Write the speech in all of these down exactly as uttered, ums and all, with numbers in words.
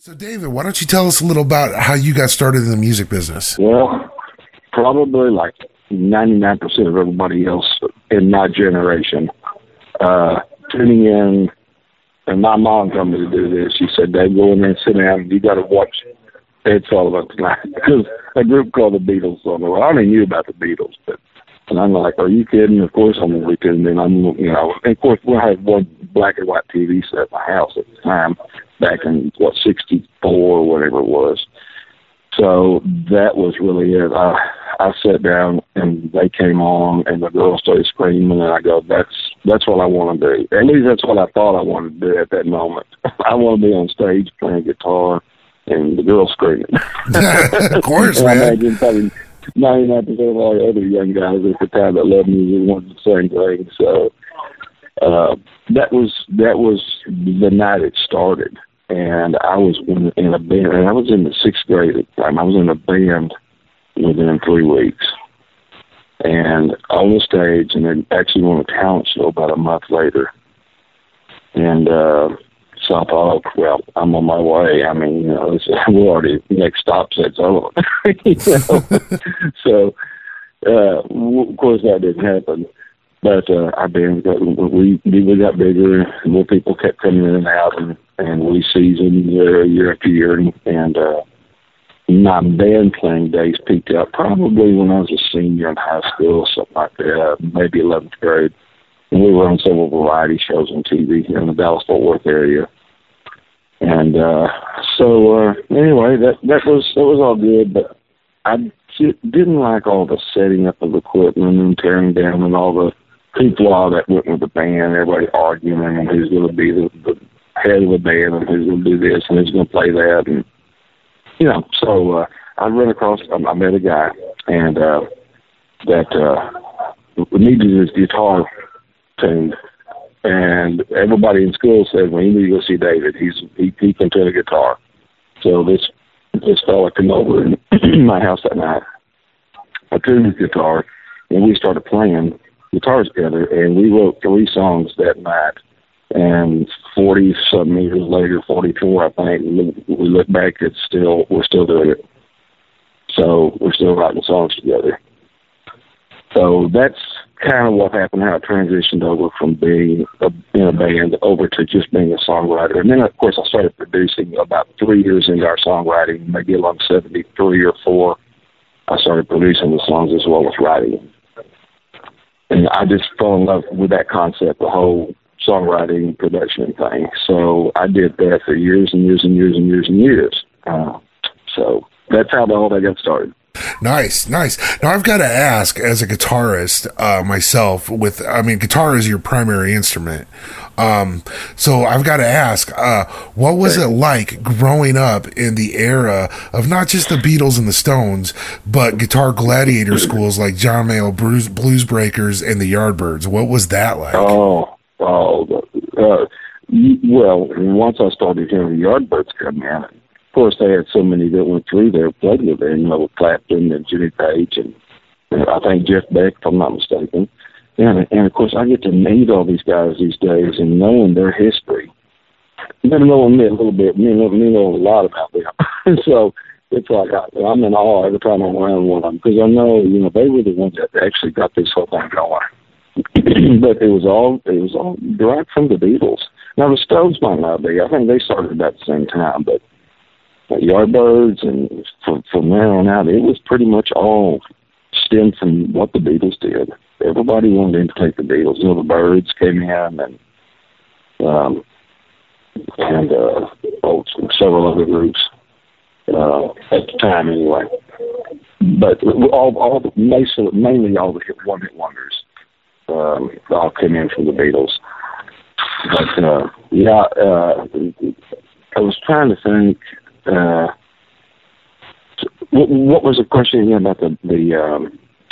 So, David, why don't you tell us a little about how you got started in the music business? Well, probably like ninety-nine percent of everybody else in my generation, uh, tuning in, and my mom told me to do this. She said, Dave, go in there and sit down, and you got to watch Ed Sullivan tonight. Because a group called the Beatles on the way. I only knew about the Beatles, but and I'm like, are you kidding? Of course I'm going to be kidding. And I'm, you know, and of course we had one black and white T V set at my house at the time, back in, what, sixty-four or whatever it was. So that was really it. I, I sat down and they came on and the girls started screaming and I go, that's that's what I want to do. At least that's what I thought I wanted to do at that moment. I want to be on stage playing guitar and the girls screaming. Of course, and man. I imagine probably ninety-nine percent of all the other young guys at the time that love music wanted the same thing. So uh, that was that was the night it started. And I was in, in a band, and I was in the sixth grade at the time. I was in a band within three weeks. And on the stage, and then actually on a talent show about a month later. And uh, so I thought, oh, well, I'm on my way. I mean, you know, it's, we're already, next stop said so. You know? So, uh, of course, that didn't happen. But uh, our band got, we, we got bigger, and more people kept coming in and out, and, and we seasoned year, year after year. And, and uh, my band playing days peaked out probably when I was a senior in high school, something like that, maybe eleventh grade. And we were on several variety shows on T V here in the Dallas-Fort Worth area. And uh, so, uh, anyway, that, that was that was all good, but I didn't like all the setting up of equipment and tearing down and all the people that went with the band, everybody arguing and who's going to be the, the head of the band and who's going to do this and who's going to play that. And, you know, so uh, I ran across, I met a guy and uh, that uh, needed his guitar tuned. And everybody in school said, well, you need to go see David. He's, he, he can tune a guitar. So this, this fella came over in my house that night. I tuned his guitar and we started playing guitars together, and we wrote three songs that night. And forty some years later, forty-four, I think, we look back, it's still we're still doing it. So we're still writing songs together. So that's kind of what happened, how it transitioned over from being a, in a band over to just being a songwriter. And then, of course, I started producing about three years into our songwriting, maybe along seventy-three or four. I started producing the songs as well as writing. And I just fell in love with that concept, the whole songwriting, production thing. So I did that for years and years and years and years and years. Uh, so that's how all that got started. Nice, nice. Now I've got to ask, as a guitarist uh, myself, with I mean, guitar is your primary instrument. Um, so I've got to ask, uh, what was it like growing up in the era of not just the Beatles and the Stones, but guitar gladiator schools like John Mayall Blues, Blues Breakers and the Yardbirds? What was that like? Oh, oh, uh, well, once I started hearing the Yardbirds come in, of course they had so many that went through there, played with them, you know, with Clapton and Jimmy Page and, and I think Jeff Beck, if I'm not mistaken. And, and, of course, I get to meet all these guys these days and knowing their history. Never knowing me a little bit, me, me know a lot about them. So it's like I, I'm in awe every time I'm around one of them because I know, you know, they were the ones that actually got this whole thing going. But it was all it was all derived from the Beatles. Now, the Stones might not be. I think they started about the same time, but the Yardbirds and from, from there on out, it was pretty much all stemmed from what the Beatles did. Everybody wanted to take the Beatles. You know, the Birds came in and um, and uh, oh, several other groups uh, at the time, anyway. But all, all the, mainly all the one-hit wonders um, all came in from the Beatles. But uh, yeah, uh, I was trying to think. Uh, what, what was the question again about the the um,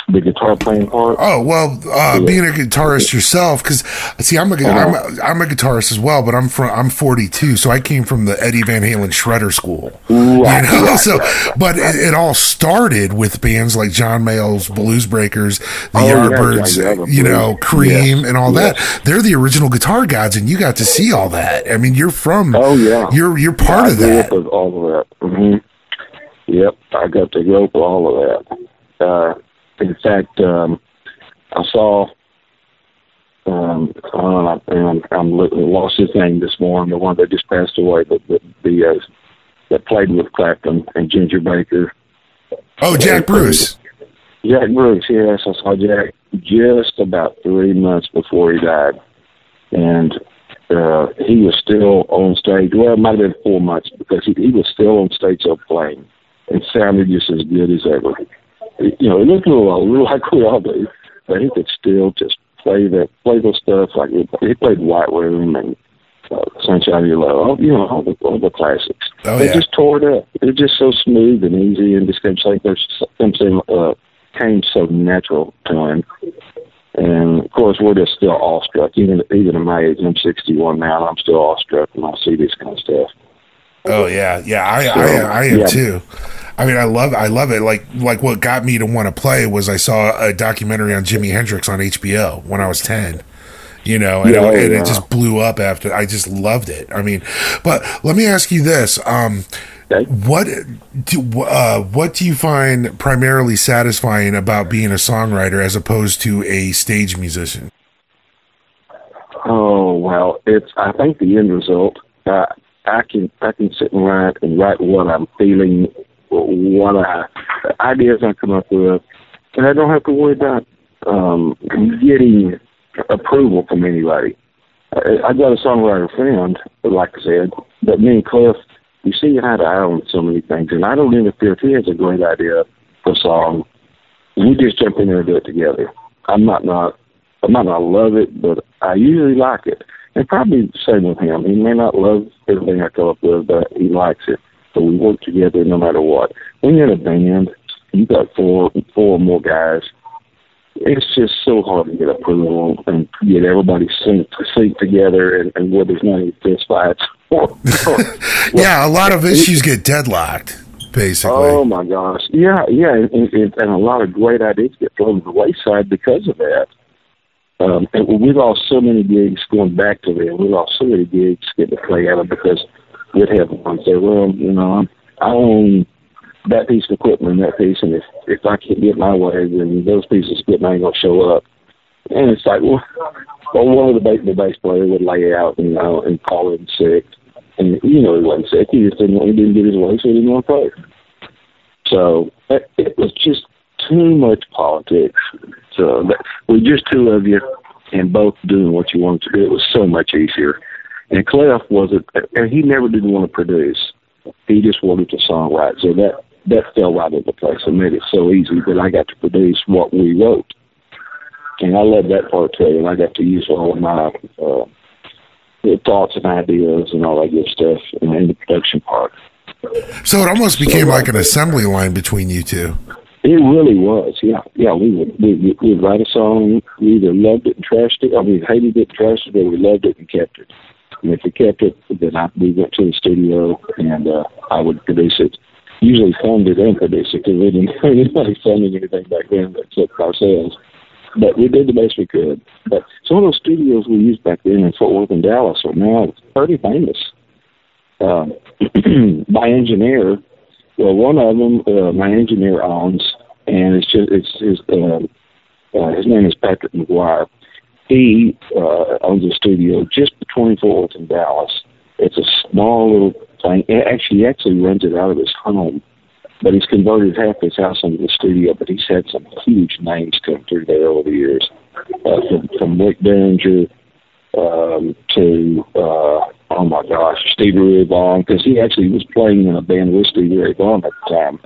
the guitar playing part. Oh well, uh, yeah. Being a guitarist yourself, because see, I'm a, uh-huh. I'm a I'm a guitarist as well, but I'm from I'm forty-two, so I came from the Eddie Van Halen shredder school. Right, you know, right, so right, right, but right. It, it all started with bands like John Mayall's Blues Breakers, the oh, Yardbirds, yeah, yeah, you know, Cream, yes. and all yes. that. They're the original guitar gods, and you got to see all that. I mean, you're from. Oh yeah, you're you're part yeah, of that. With all of that. Mm-hmm. Yep, I got to go for all of that. Uh, in fact. Um, I saw, um, uh, and I'm lost his name this morning, the one that just passed away, but the, the uh, that played with Clapton and Ginger Baker. Oh, Jack Bruce. Jack Bruce, yes, I saw Jack just about three months before he died, and uh, he was still on stage. Well, it might have been four months because he, he was still on stage up playing and sounded just as good as ever. You know, it looked a little, a little like we all do. But he could still just play that, play those stuff like he, he played White Room and uh, Sunshine of Your Love, you know, all the, all the classics. Oh, they yeah. just tore it up. It was just so smooth and easy, and just came like there's something uh, came so natural to him. And of course, we're just still awestruck. Even even at my age, I'm sixty-one now, and I'm still awestruck when I see this kind of stuff. Oh yeah, yeah, I so, I, I am yeah. too. I mean, I love, I love it. Like, like what got me to want to play was I saw a documentary on Jimi Hendrix on H B O when I was ten. You know, and, yeah, it, and yeah. it just blew up after. I just loved it. I mean, but let me ask you this: um, okay. what do uh, what do you find primarily satisfying about being a songwriter as opposed to a stage musician? Oh well, it's I think the end result. Uh, I can I can sit and write and write what I'm feeling. What I, ideas I come up with, and I don't have to worry about um, getting approval from anybody. I, I got a songwriter friend, like I said, but me and Cliff, we see eye to eye on so many things, and I don't interfere if he has a great idea for a song. We just jump in there and do it together. I'm not not I might not love it, but I usually like it. And probably the same with him. He may not love everything I come up with, but he likes it. So we work together no matter what. When you're in a band, you got four, four or more guys. It's just so hard to get approval and get everybody sync, sync together, and, and where there's not any fist fights. Yeah, a lot of issues get deadlocked, basically. Oh my gosh, yeah, yeah, and, and, and a lot of great ideas get thrown to the wayside because of that. Um, and we lost so many gigs going back to them. We lost so many gigs getting to play at them because we'd have one say, well, you know, I own that piece of equipment and that piece, and if, if I can't get my way, then those pieces of equipment ain't going to show up. And it's like, well, well one of the bass, the bass player would lay out, you know, and call in sick. And, you know, he wasn't sick. He just didn't, he didn't get his way, so he didn't want to play. So it, it was just too much politics. So that, with just two of you and both doing what you wanted to do, it was so much easier. And Cliff wasn't, and he never did want to produce. He just wanted to songwrite. So that, that fell right into place and made it so easy that I got to produce what we wrote. And I love that part too. And I got to use all of my uh, thoughts and ideas and all that good stuff in, in the production part. So it almost became so, like an assembly line between you two. It really was, yeah. Yeah, we would we, we'd write a song, we either loved it and trashed it, or we hated it and trashed it, or we loved it and kept it. And if we kept it, then I, we went to the studio and uh, I would produce it. Usually fund it and produce it because we didn't have anybody funding anything back then except ourselves. But we did the best we could. But some of those studios we used back then in Fort Worth and Dallas are now pretty famous. Uh, my engineer, well, one of them, uh, my engineer owns, and it's just it's his uh, uh, his name is Patrick McGuire. He uh, owns a studio just between Fort Worth and Dallas. It's a small little thing. Actually, he actually runs it out of his home, but he's converted half his house into a studio. But he's had some huge names come through there over the years, uh, from, from Rick Derringer um, to uh, oh my gosh, Stevie Ray Vaughan, because he actually was playing in a band with Stevie Ray Vaughan at the time.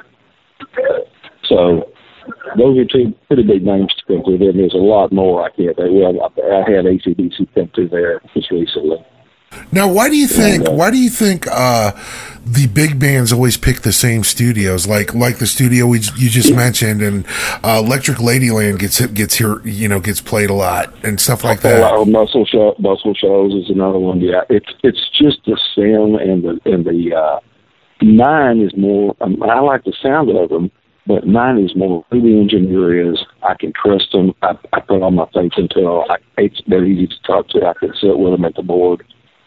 So those are two pretty big names to come through there. There's a lot more I can't. Well, I had A C D C come through there just recently. Now, why do you think? And, uh, why do you think uh, the big bands always pick the same studios? Like, like the studio we you just mentioned, and uh, Electric Ladyland gets gets here, you know, gets played a lot and stuff like that. Uh, Muscle Show, Muscle Shows is another one. Yeah, it's it's just the sound and the and the uh, mine is more. Um, I like the sound of them, but mine is more who the engineer is. I can trust them. I, I put all my faith into them. I, it's they're easy to talk to. I can sit with them at the board.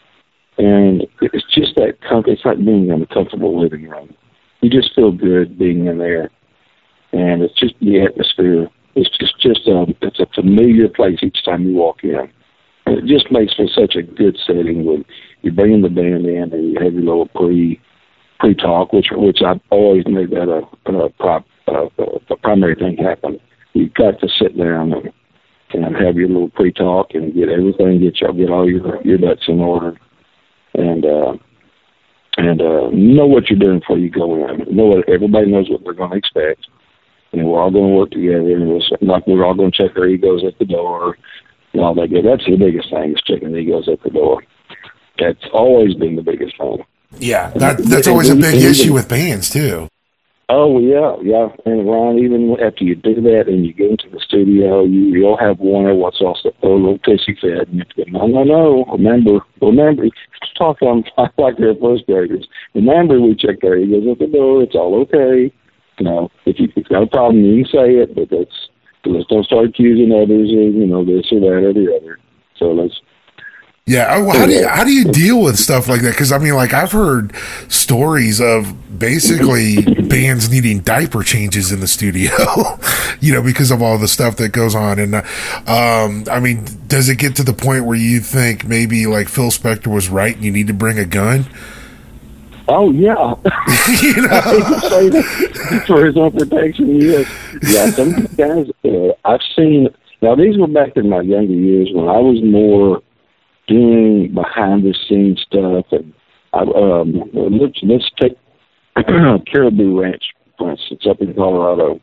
And it's just that, com- it's like being in a comfortable living room. You just feel good being in there. And it's just the atmosphere. It's just, just a, it's a familiar place each time you walk in. And it just makes for such a good setting when you bring the band in and you have your little pre, pre-talk, which which I've always made that a, a, prop, a, a primary thing happen. You've got to sit down and, and have your little pre-talk and get everything, get, your, get all your, your ducks in order. And uh, and uh, know what you're doing before you go in. Know what everybody knows what they're going to expect, and we're all going to work together. And we're like we're all going to check our egos at the door and all that good. That's the biggest thing is checking the egos at the door. That's always been the biggest thing. Yeah, that that's always a big issue with bands too. Oh yeah, yeah. And Ron, even after you do that and you get into the studio, you you'll have one or what's also a little pissy fit, and you have to go, no, no, no. Remember, remember. Talk to them like they're first graders. Remember, we checked our egos at the door. It's all okay. You know, if you've got a problem, you can say it, but that's let's don't start accusing others of you know this or that or the other. So let's. Yeah, well, how do you, how do you deal with stuff like that? Because I mean, like I've heard stories of basically bands needing diaper changes in the studio, you know, because of all the stuff that goes on. And um, I mean, does it get to the point where you think maybe like Phil Spector was right and you need to bring a gun? Oh yeah, you know, for his own protection. Yes, yeah. Some guys uh, I've seen. Now these were back in my younger years when I was more doing behind the scenes stuff, and I, um, let's let's take Caribou Ranch for instance, up in Colorado.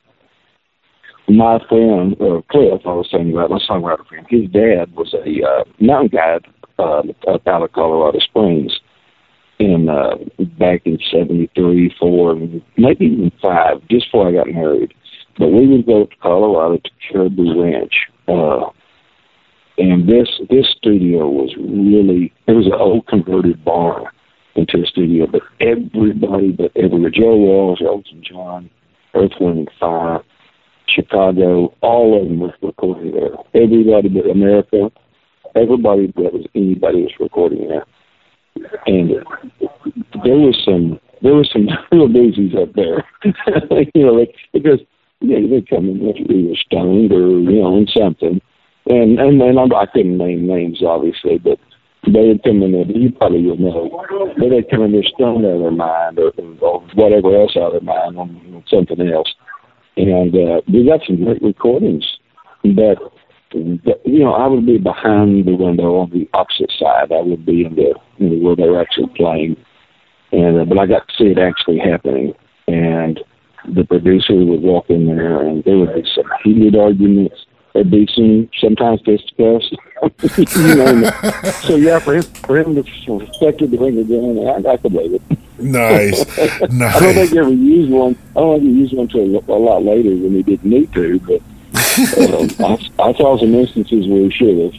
My friend uh, Cliff, I was saying about my songwriter friend, his dad was a uh, mountain guide uh, up out of Colorado Springs, in uh, back in seventy-three, four, maybe even five, just before I got married. But we would go to Colorado to Caribou Ranch. Uh, And this this studio was really, it was an old converted barn into a studio, but everybody but everybody, Joe Walsh, Elton John, Earth, Wind and Fire, Chicago, all of them was recording there. Everybody but America, everybody that was anybody was recording there. And there was some there was some real doozies up there, you know, like, because yeah, they come in either stoned or you know in something. And and and I couldn't name names, obviously, but they would come in there. You probably would know. But they'd come in there stoned out of their mind, or, or whatever else out of their mind on something else. And uh, we got some great recordings. But, but you know, I would be behind the window on the opposite side. I would be in the you know, where they were actually playing. And uh, but I got to see it actually happening. And the producer would walk in there, and there would be some heated arguments. There'd be some sometimes fisticuffs, you know. So yeah, for him, for him to respect the ring again, I, I could believe it. Nice, nice. I don't think he ever used one. I don't think he used one until a lot later when he didn't need to. But um, I, I saw some instances where he should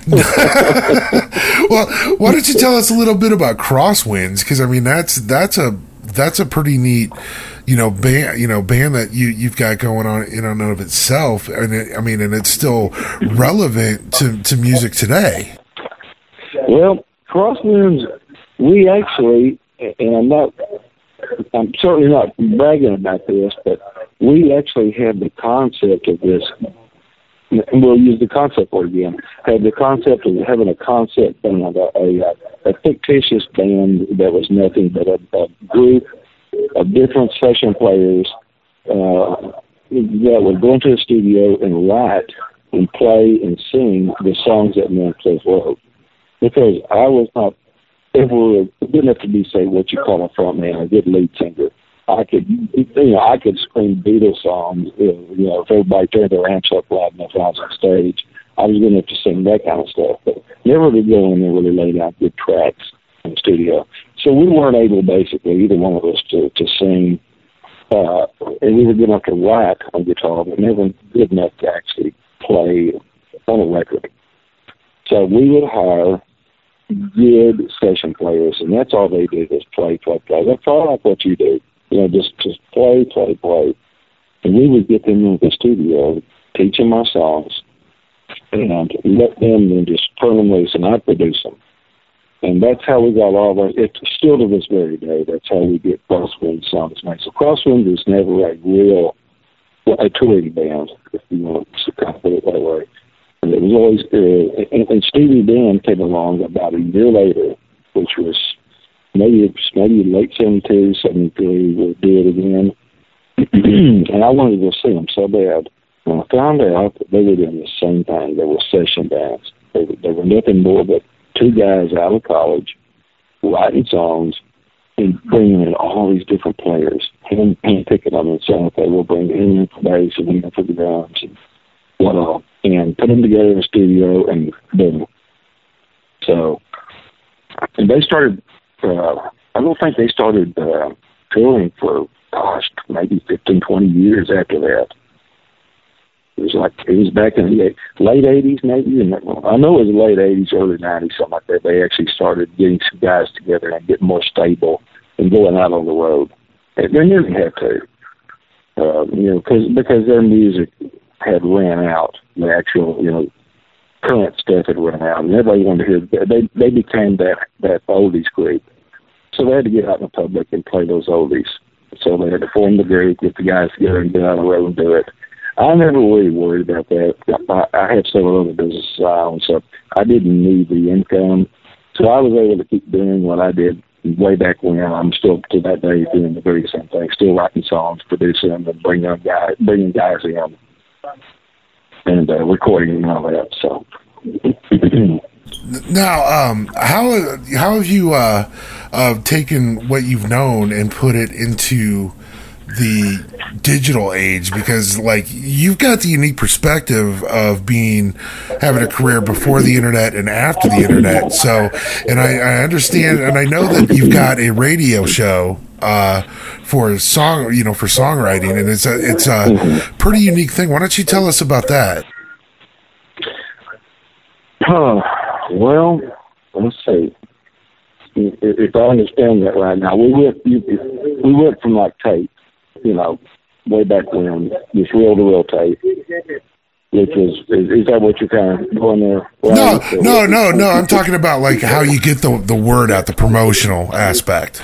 have. Well, why don't you tell us a little bit about Crosswinds? Because I mean, that's that's a that's a pretty neat, you know, band, you know, band that you you've got going on in and of itself, and it, I mean, and it's still relevant to, to music today. Well, Crosswinds, we actually, and I'm not, I'm certainly not bragging about this, but we actually had the concept of this. And we'll use the concept word again. Had the concept of having a concept band, a, a, a fictitious band that was nothing but a, a group of different session players uh, that would go into the studio and write and play and sing the songs that men Cliff wrote. Because I was not ever good enough to be, say, what you call a front man, a good lead singer. I could, you know, I could scream Beatles songs, you know, if everybody turned their amps up loud enough when I was on stage. I was good enough to sing that kind of stuff, but never to go in and really lay down good tracks in the studio. So we weren't able, basically, either one of us to, to sing. Uh, and we were good enough to write on guitar, but never good enough to actually play on a record. So we would hire good session players, and that's all they did was play, play, play. That's all like what you do. You know, just, just play, play, play. And we would get them in the studio, teach them our songs, and let them then just turn them loose, and I'd produce them. And that's how we got all of our, it's still to this very day, that's how we get Crosswinds songs made. So Crosswinds is never a real, well, a touring band, if you want to kind of put it that way. And it was always, uh, and, and Stevie Dan came along about a year later, which was maybe, maybe late seventy-two, seventy-three, we'll do it again. And I wanted to go see them so bad. And I found out that they were doing the same thing. They were session bands. They were, they were nothing more but two guys out of college writing songs and bringing in all these different players, hand, hand picking them and saying, okay, we'll bring him in for bass and him in for the drums and what all, and put them together in the studio and boom. So, and they started, uh, I don't think they started uh, touring for, gosh, maybe fifteen, twenty years after that. It was like, it was back in the late eighties, maybe. And I know it was late eighties, early nineties, something like that. They actually started getting some guys together and getting more stable and going out on the road. And they nearly had to, uh, you know, cause, because their music had ran out. The actual, you know, current stuff had run out. And everybody wanted to hear, they, they became that, that oldies group. So they had to get out in the public and play those oldies. So they had to form the group, get the guys together and get out on the road and do it. I never really worried about that. I, I had several other businesses I owned, so I didn't need the income. So I was able to keep doing what I did way back when. I'm still to that day doing the very same thing, still writing songs, producing them, and bringing guys, bringing guys in, and uh, recording and all that. So. Now, um, how how have you uh, uh, taken what you've known and put it into the digital age? Because, like, you've got the unique perspective of being having a career before the internet and after the internet. So, and I, I understand, and I know that you've got a radio show uh, for song, you know, for songwriting, and it's a it's a pretty unique thing. Why don't you tell us about that? Oh, well, let's see. If I understand that right now, we went we went from like tape, you know, way back when, just reel to reel tape. Which is, is is that what you're kind of going there? No, no, no, no. I'm talking about like how you get the the word out, the promotional aspect.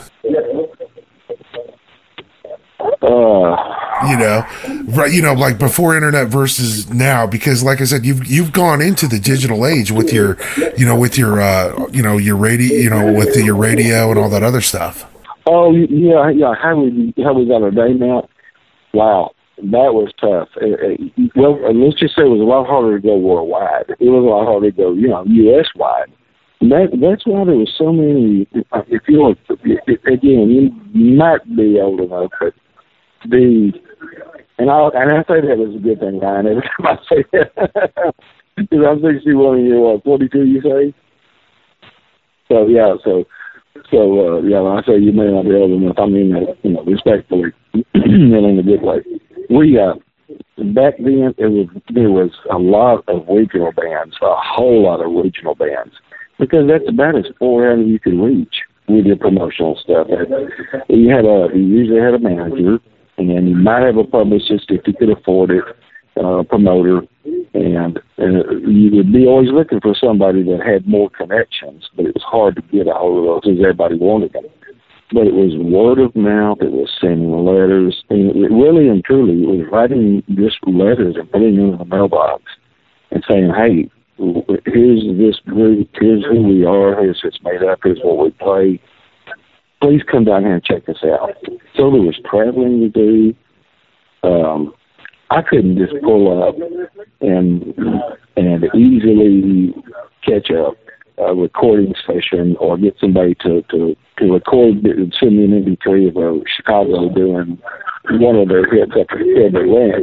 Uh, you know, right? You know, like before internet versus now, because like I said, you've you've gone into the digital age with your, you know, with your, uh, you know, your radio, you know, with the, your radio and all that other stuff. Oh yeah, yeah. How we how we got our name out? Wow, that was tough. It, it, well, let's just say it was a lot harder to go worldwide. It was a lot harder to go, you know, U S wide. And that that's why there was so many. If you look again, you might be old enough, but the and I and I say that as a good thing, Ryan. Every time I say that, because I'm sixty-one and you're what, forty-two? You say? So yeah, so so uh, yeah. When I say you may not be old enough, I mean that, you know, respectfully, and in a good way. We uh, back then it was there was a lot of regional bands, a whole lot of regional bands, because that's about as far as you could reach with your promotional stuff. You had a you usually had a manager. And then you might have a publicist if you could afford it, uh, promoter, and, and you would be always looking for somebody that had more connections, but it was hard to get a hold of those because everybody wanted them. But it was word of mouth, it was sending letters, and it really and truly, it was writing just letters and putting them in the mailbox and saying, hey, here's this group, here's who we are, here's what's made up, here's what we play. Please come down here and check us out. So there was traveling to do. Um, I couldn't just pull up and and easily catch a, a recording session or get somebody to, to, to record, send me an M P three of a Chicago doing one of their hits up at the Ranch.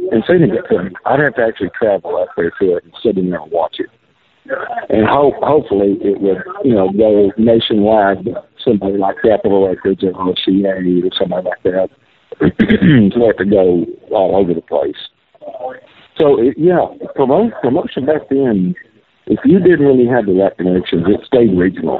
and seen it come, I'd have to actually travel out there to it and sit in there and watch it. And hope, hopefully it would, you know, go nationwide. Somebody like Capitol Records or R C A or somebody like that to let it go all over the place. So, it, yeah, promote, promotion back then, if you didn't really have the right connections, it stayed regional.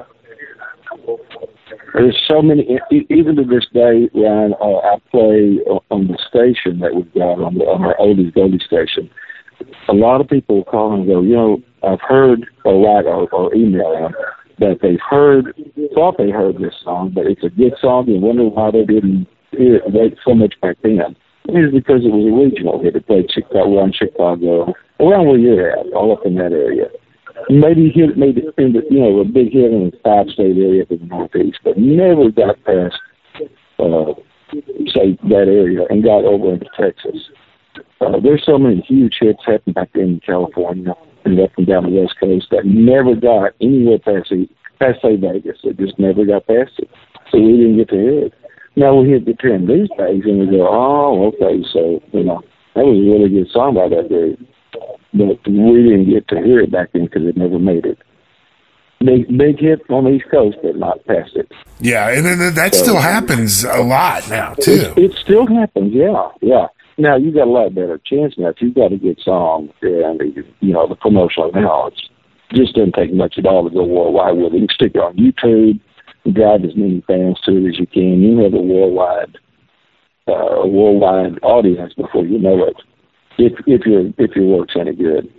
There's so many, even to this day, Ryan, uh, I play on the station that we've got, on, the, on our oldies goldie station. A lot of people call and go, you know, I've heard or write or, or email them that they've heard, thought they heard this song, but it's a good song and wonder why they didn't hear it wait so much back then. It's because it was a regional hit. It played Chicago, around Chicago, around where you're at, all up in that area. Maybe hit, maybe in the, you know, a big hit in the five-state area of the Northeast, but never got past, uh, say, that area and got over into Texas. Uh, there's so many huge hits happening back then in California and up and down the West Coast that never got anywhere past, the, past say, Vegas. It just never got past it. So we didn't get to hear it. Now we hit the trend these days and we go, oh, okay, so, you know, that was a really good song by that dude. But we didn't get to hear it back then because it never made it. Big big hit on the East Coast, but not past it. Yeah, and then that so, still happens a lot now, too. It, it still happens, yeah, yeah. Now, you got a lot better chance now. If you've got a good song and, you know, the promotional now, it just doesn't take much at all to go worldwide with it. You can stick it on YouTube, drive as many fans to it as you can. You have a worldwide, uh, worldwide audience before you know it. If if your if your work's any good.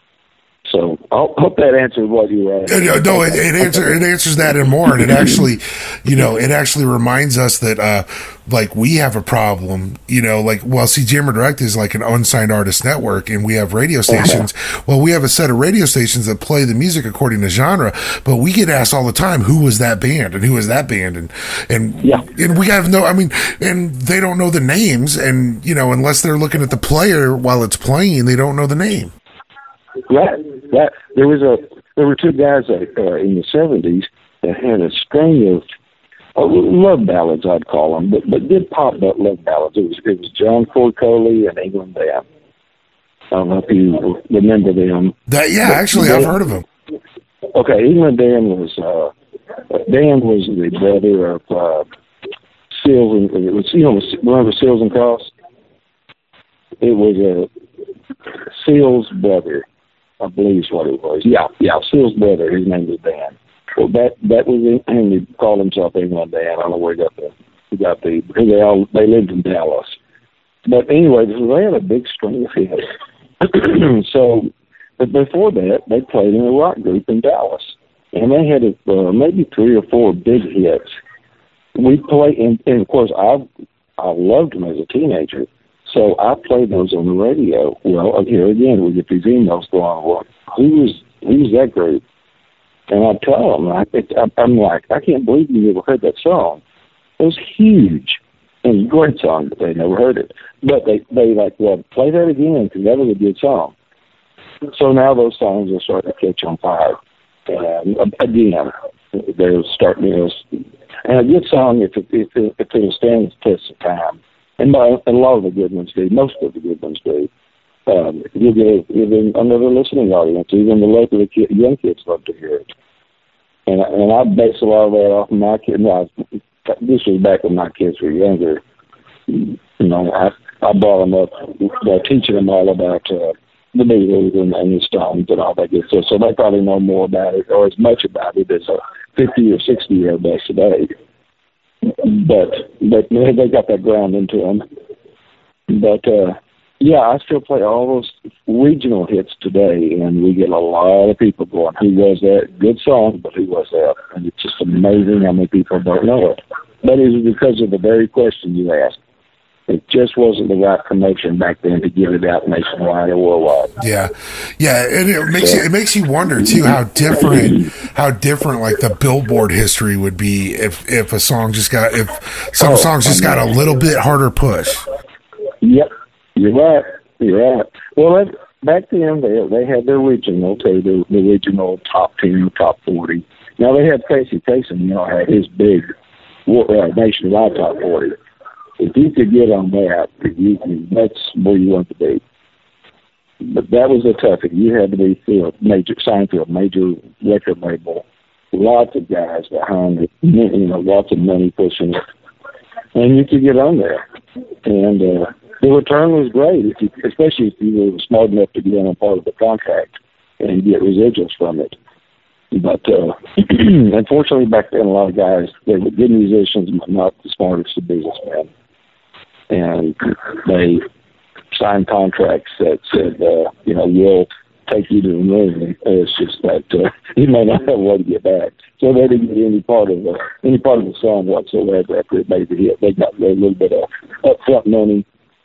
So I hope that answers what you were asking. No, no it, it, answer, it answers that and more. And it actually, you know, it actually reminds us that, uh, like, we have a problem, you know, like, well, see, Jammer Direct is like an unsigned artist network, and we have radio stations. Well, we have a set of radio stations that play the music according to genre, but we get asked all the time, who was that band and who was that band? And, and, yeah. and we have no, I mean, and they don't know the names. And, you know, unless they're looking at the player while it's playing, they don't know the name. Right. That there was a there were two guys that, uh, in the seventies that had a string of uh, love ballads, I'd call them, but but did pop but love ballads. It was it was John Ford Coley and England Dan. I don't know if you remember them. That yeah, but actually, Dan, I've heard of them. Okay, England Dan was uh, Dan was the brother of uh, Seals and it was you know remember Seals and Cross. It was a Seals' brother. I believe is what it was. Yeah, yeah, Seals' brother. His name was Dan. Well, that that was him. He called himself England Dan. I don't know where he got the he got the. They all they lived in Dallas. But anyway, they had a big string of hits. So, but before that, they played in a rock group in Dallas, and they had uh, maybe three or four big hits. We played, and, and of course, I I loved them as a teenager. So I played those on the radio. Well, here again, we get these emails going, well, who's, who's that group? And I tell them, I, it, I'm like, I can't believe you never heard that song. It was huge. It was a great song, but they never heard it. But they, they like, well, play that again, because that was a good song. So now those songs are starting to catch on fire. And again, they're starting, you know, and a good song, if it, if it, if it'll stand the test of time, and by, a lot of the good ones do, most of the good ones do, um, you'll get even another listening audience. Even the local kid, young kids love to hear it. And, and I base a lot of that off of my kids. No, this was back when my kids were younger. You know, I, I brought them up by teaching them all about uh, the Beatles and, and the Stones and all that good stuff. So they probably know more about it, or as much about it as a fifty or sixty year old does today. But but they got that ground into them. But uh, yeah, I still play all those regional hits today, and we get a lot of people going, "Who was that?" Good song, but who was that? And it's just amazing how many people don't know it. But it was because of the very question you asked. It just wasn't the right promotion back then to get it out nationwide or worldwide. Yeah, yeah, and it makes you, it makes you wonder too how different how different like the Billboard history would be if if a song just got if some oh, songs just got a little bit harder push. Yep, you're right. You're right. Well, that, back then they they had their original too, the, the original top ten, top forty. Now they had Casey Kasem, you know, had his big uh, nationwide top forty. if you could get on that, you, that's where you want to be. But that was a toughie. You had to be through a major, signed to a major record label. Lots of guys behind it, you know, lots of money pushing it. And you could get on there. And uh, the return was great, if you, especially if you were smart enough to get on part of the contract and get residuals from it. But uh, unfortunately, back then, a lot of guys, they were good musicians, but not the smartest of businessmen. And they signed contracts that said, uh, you know, we'll take you to the moon. And it's just that uh, you may not have a way to get back. So they didn't get any part of the, any part of the song whatsoever after it made the hit. They got a little bit of upfront money,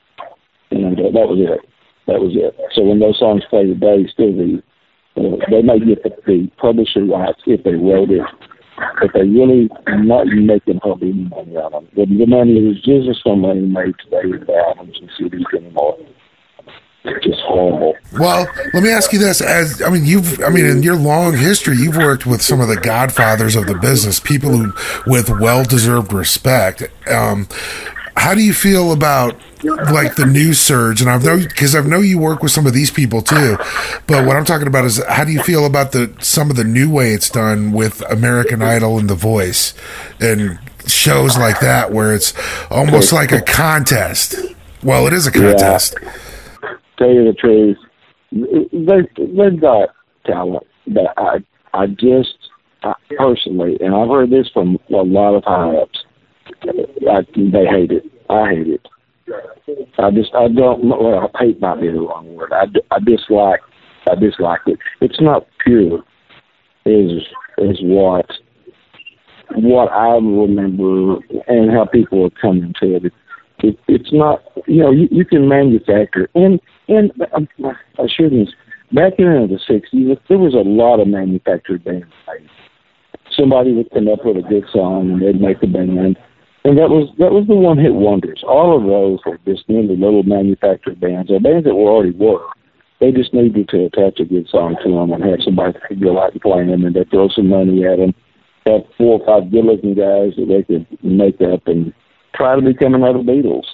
and uh, that was it. That was it. So when those songs play today, still the Uh, they may get the, the publisher rights if they wrote it, but they really not making hardly any money on them. The, the money is just as some money made today with the albums and C Ds anymore. It's just horrible. Well, let me ask you this: as I mean, you've, I mean, in your long history, you've worked with some of the godfathers of the business, people who with well-deserved respect. Um, how do you feel about like the new surge? And I've know because I know you work with some of these people too, but what I'm talking about is how do you feel about the some of the new way it's done with American Idol and The Voice and shows like that where it's almost like a contest? Well, it is a contest. Yeah. Tell you the truth, they they've got talent, but I I just I, personally, and I've heard this from a lot of high ups. I, they hate it. I hate it. I just, I don't, well, hate might be the wrong word. I, I dislike, I dislike it. It's not pure, is, is what, what I remember and how people are coming to it. It it's not, you know, you, you can manufacture, and, and I shouldn't, back in the sixties, there was a lot of manufactured bands. Somebody would come up with a good song and they'd make a band. And that was that was the one-hit wonders. All of those were just nearly little manufactured bands, or bands that were already were. They just needed to attach a good song to them and have somebody that could go out and play them, and they'd throw some money at them, have four or five good-looking guys that they could make up and try to become another Beatles.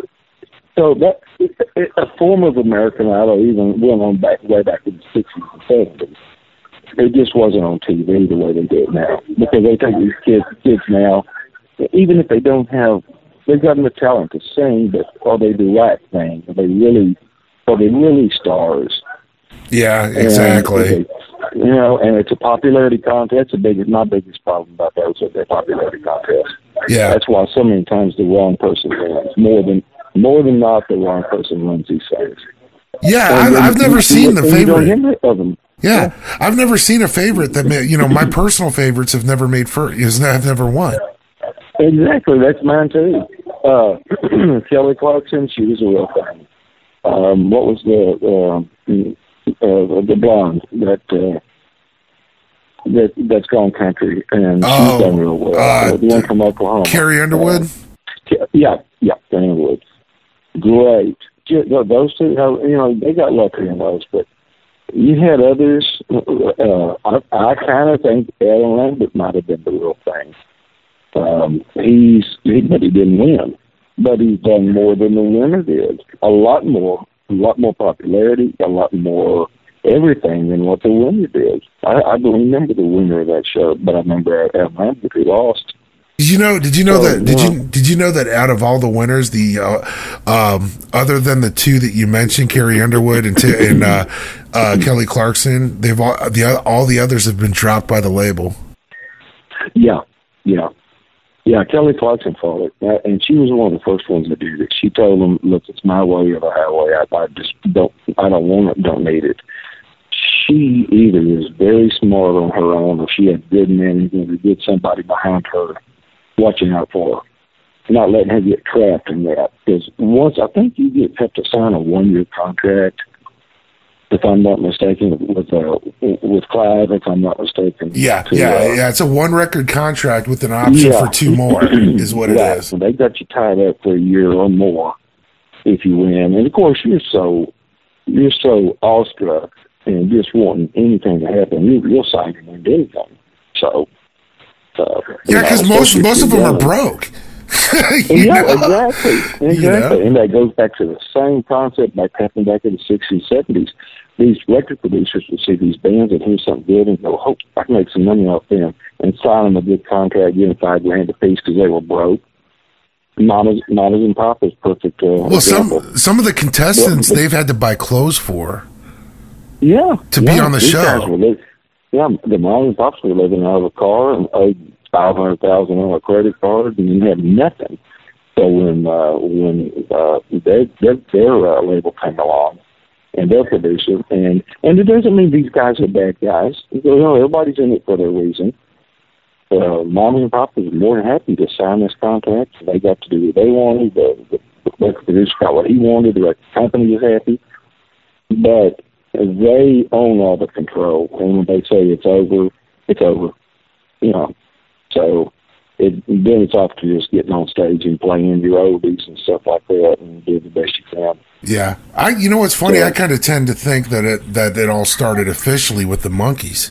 So that a form of American Idol even went on back way back in the sixties and seventies. It just wasn't on T V the way they do it now, because they take these kids kids now. Even if they don't have, they've got the talent to sing, but are they the right thing? Are they really, are they really stars? Yeah, exactly. And, you know, and it's a popularity contest. The biggest, my biggest problem about those is their popularity contest. Yeah, that's why so many times the wrong person wins. More than more than not, the wrong person wins these things. Yeah, I've, I've never seen the favorite of them. Yeah, I've never seen a favorite that may, you know, my personal favorites have never made first. Have never won. Exactly, that's mine too. Uh, Kelly Clarkson, she was a real thing. Um, what was the uh, uh, the blonde that uh, that that's gone country and oh, she's done real well? Uh, uh, the one from Oklahoma, Carrie Underwood. Uh, yeah, yeah, Carrie Underwood. Great. Those two, you know, they got lucky in those, but you had others. Uh, I, I kind of think Adam Lambert might have been the real thing. Um, he's, he, but he didn't win. But he's done more than the winner did. A lot more, a lot more popularity, a lot more everything than what the winner did. I, I don't remember the winner of that show, but I remember Adam Lambert who lost. Did you know? Did you know so, that? Did yeah. you did you know that out of all the winners, the uh, um, other than the two that you mentioned, Carrie Underwood and, t- and uh, uh, Kelly Clarkson, they've all the all the others have been dropped by the label. Yeah, yeah. Yeah, Kelly Clarkson fought it, and she was one of the first ones to do it. She told them, "Look, it's my way or the highway. I, I just don't, I don't want it, don't need it." She either is very smart on her own, or she had good management, or good somebody behind her watching out for her, not letting her get trapped in that. Because once I think you get have to sign a one-year contract, if I'm not mistaken, with uh, with Clive, if I'm not mistaken. Yeah, to, yeah, uh, yeah. It's a one record contract with an option yeah. for two more, is what it right. is. So they got you tied up for a year or more if you win. And of course, you're so you're so awestruck and just wanting anything to happen. You, you'll sign and do anything. So, uh, yeah, because most most of them are broke. yeah, know? exactly, exactly, You know? and that goes back to the same concept like happened back in the sixties, seventies. These record producers would see these bands and hear something good and go, "Hope I can make some money off them," and sign them a good contract, give them five grand a piece because they were broke. Mamas, Mamas and Papas, perfect. Uh, Well, example. some some of the contestants Well, they've had to buy clothes for yeah, to yeah, be on the these show. guys were li- yeah, the Mamas and Papas were living out of a car and owed five hundred thousand on a credit card, and you had nothing. So when uh, when uh, their their, their uh, label came along and their producer, and and it doesn't mean these guys are bad guys. You know, everybody's in it for their reason. Uh, Mom and Pop was more than happy to sign this contract. They got to do what they wanted. The, the, the record producer got what he wanted. The record company was happy. But they own all the control. And when they say it's over, it's over. You know, so it, then it's off to just getting on stage and playing your oldies and stuff like that and do the best you can. Yeah, I. You know what's funny? So, I kind of tend to think that it that it all started officially with the Monkees.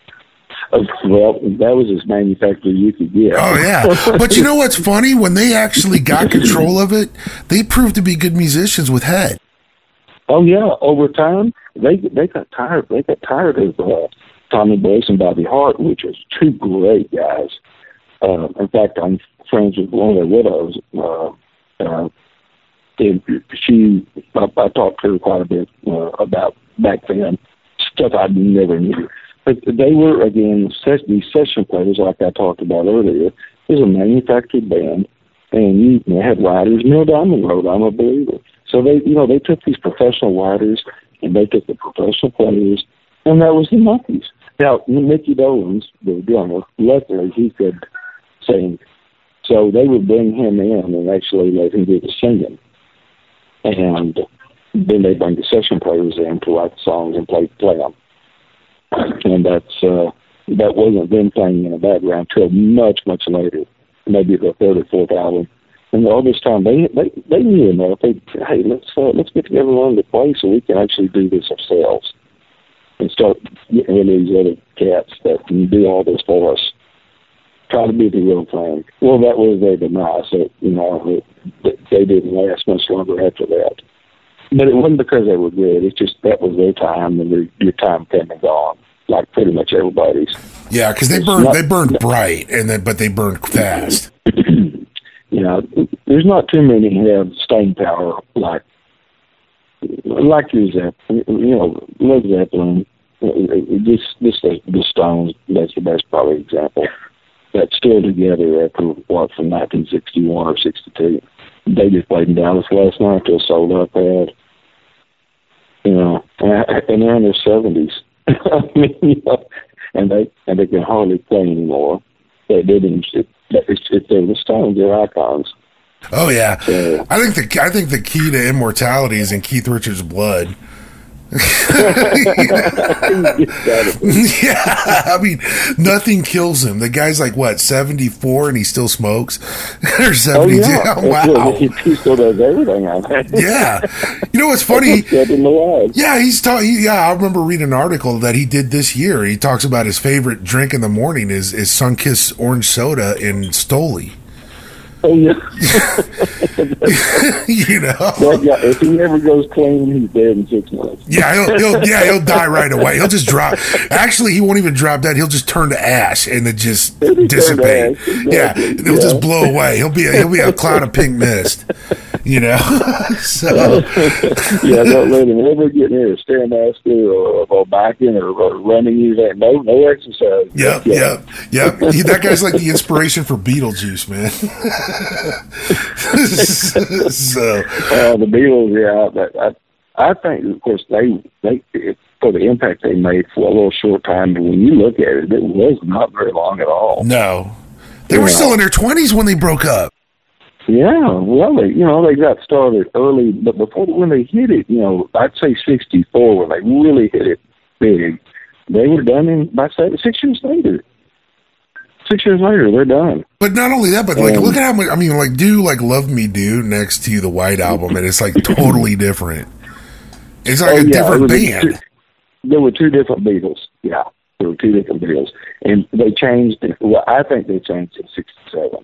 Uh, well, that was as manufactured you could get. Oh yeah, but you know what's funny? When they actually got control of it, they proved to be good musicians with head. Oh yeah, over time they they got tired. They got tired of uh, Tommy Boyce and Bobby Hart, which are two great guys. Uh, in fact, I'm friends with one of their widows. Uh, uh, and she, I, I talked to her quite a bit uh, about back then stuff I never knew. But they were, again, ses- these session players, like I talked about earlier. It was a manufactured band, and you, they had writers. Neil Diamond wrote "I'm a Believer." So they, you know, they took these professional writers and they took the professional players, and that was the Monkees. Now, Mickey Dolenz, the drummer, luckily he could sing, so they would bring him in and actually let him do the singing, and then they bring the session players in to write the songs and play play them. And that's uh, that wasn't them playing in the background till much, much later, maybe the third or fourth album. And all this time, they they, they knew enough. They said, hey, let's uh, let's get together on the play so we can actually do this ourselves and start getting rid of these other cats that can do all this for us. Try to be the real thing. Well, that was their demise. So, you know, they, they didn't last much longer after that. But it wasn't because they were good. It's just that was their time, and their, your time came and gone, like pretty much everybody's. Yeah, because they It's burned not- they burned bright, and then but they burned fast. You know, there's not too many who have staying power like like your Zeppelin, you know, Led Zeppelin, just just the, the Stones. That's the best probably example. That's still together after what from nineteen sixty-one or sixty-two. They just played in Dallas last night. They're sold out bad. You know, and they're in their seventies. I mean, you know, and they and they can hardly play anymore. They didn't. It's, it's they're the Stones. They're icons. Oh yeah, So, I think the I think the key to immortality is in Keith Richards' blood. Yeah, I mean, nothing kills him. The guy's like what, seventy-four, and he still smokes, or oh seventy-two. yeah, Oh, wow. he, he still does everything on that. Yeah, you know what's funny? Kept him alive. Yeah, he's talking. Yeah, I remember reading an article that he did this year. He talks about his favorite drink in the morning is is Sunkist orange soda in Stoli. Oh yeah. You know. That guy, if he ever goes clean, he's dead in six months. Yeah, he'll, he'll yeah he'll die right away. He'll just drop. Actually, he won't even drop dead. He'll just turn to ash and then just He'll turn to dissipate. ash, Yeah, exactly, he'll yeah. just blow away. He'll be a, he'll be a cloud of pink mist. You know. So Yeah, don't let him ever get near a stairmaster or, or biking or, or running. You that no no exercise. yep, Yeah. yep, yep. He, that guy's like the inspiration for Beetlejuice, man. So Uh, the Beatles, yeah, but I, I think, of course, they they for the impact they made for a little short time. But when you look at it, it was not very long at all. no, they were Yeah. still in their twenties when they broke up. Yeah, well, they, you know, they got started early, but before when they hit it, you know, I'd say sixty-four when they really hit it big. They were done in by seven, six years later. Six years later, they're done. But not only that, but like, Um, look at how much. I mean, like, do like "Love Me Do" next to the White Album, and it's like totally different. It's like Oh, a yeah, it different was a band. two- there were two different Beatles. Yeah, there were two different Beatles, and they changed. Well, I think they changed in sixty-seven.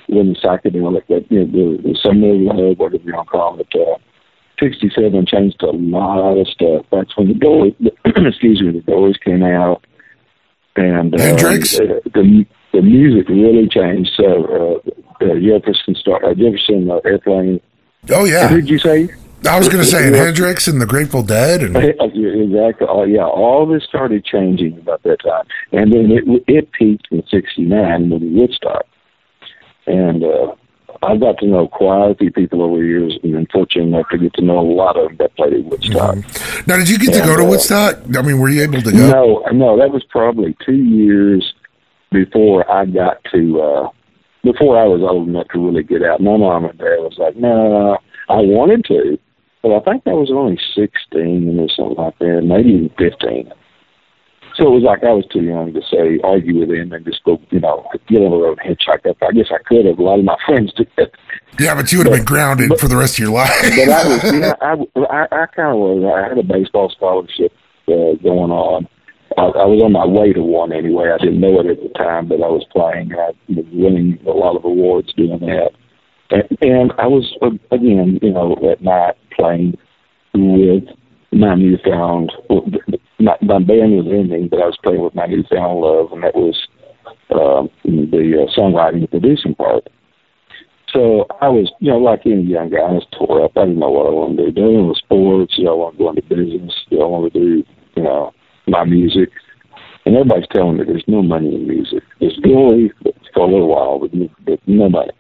when the psychedelic, that, you know, the, the summer of love, whatever you want to call it, uh, sixty-seven changed a lot of stuff. That's when the Doors, excuse me, the Doors came out, and uh, Hendrix? The, the the music really changed. So uh, uh, Jefferson start, uh, Jefferson uh, Airplane. Oh yeah. What did you say? I was going to say, and Hendrix and the Grateful Dead. And exactly. Oh, yeah, all this started changing about that time. And then it, it peaked in sixty-nine with Woodstock. And uh, I got to know quite a few people over the years, and been fortunate enough to get to know a lot of them that played at Woodstock. Mm-hmm. Now, did you get and, to go to uh, Woodstock? I mean, were you able to go? No, no, that was probably two years before I got to, uh, before I was old enough to really get out. My mom and dad was like, no, I wanted to. But I think I was only sixteen or something like that, maybe even fifteen. So it was like I was too young to say, argue with him and just go, you know, get on the road and hitchhike up. I guess I could have. A lot of my friends did that. Yeah, but you would have been grounded but, for the rest of your life. But I was, you know, I, I, I kind of was. I had a baseball scholarship uh, going on. I, I was on my way to one anyway. I didn't know it at the time, but I was playing. I was winning a lot of awards doing that. And, and I was, again, you know, at night playing with my newfound, my, my band was ending, but I was playing with my newfound love, and that was um, the uh, songwriting and producing part. So I was, you know, like any young guy, I was tore up. I didn't know what I wanted to do. Doing with sports, you know, I wanted to go into business, you know, I wanted to do, you know, my music. And everybody's telling me there's no money in music. There's glory for a little while, but, but no money.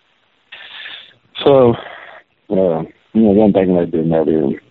So, uh, you know, one thing led to another.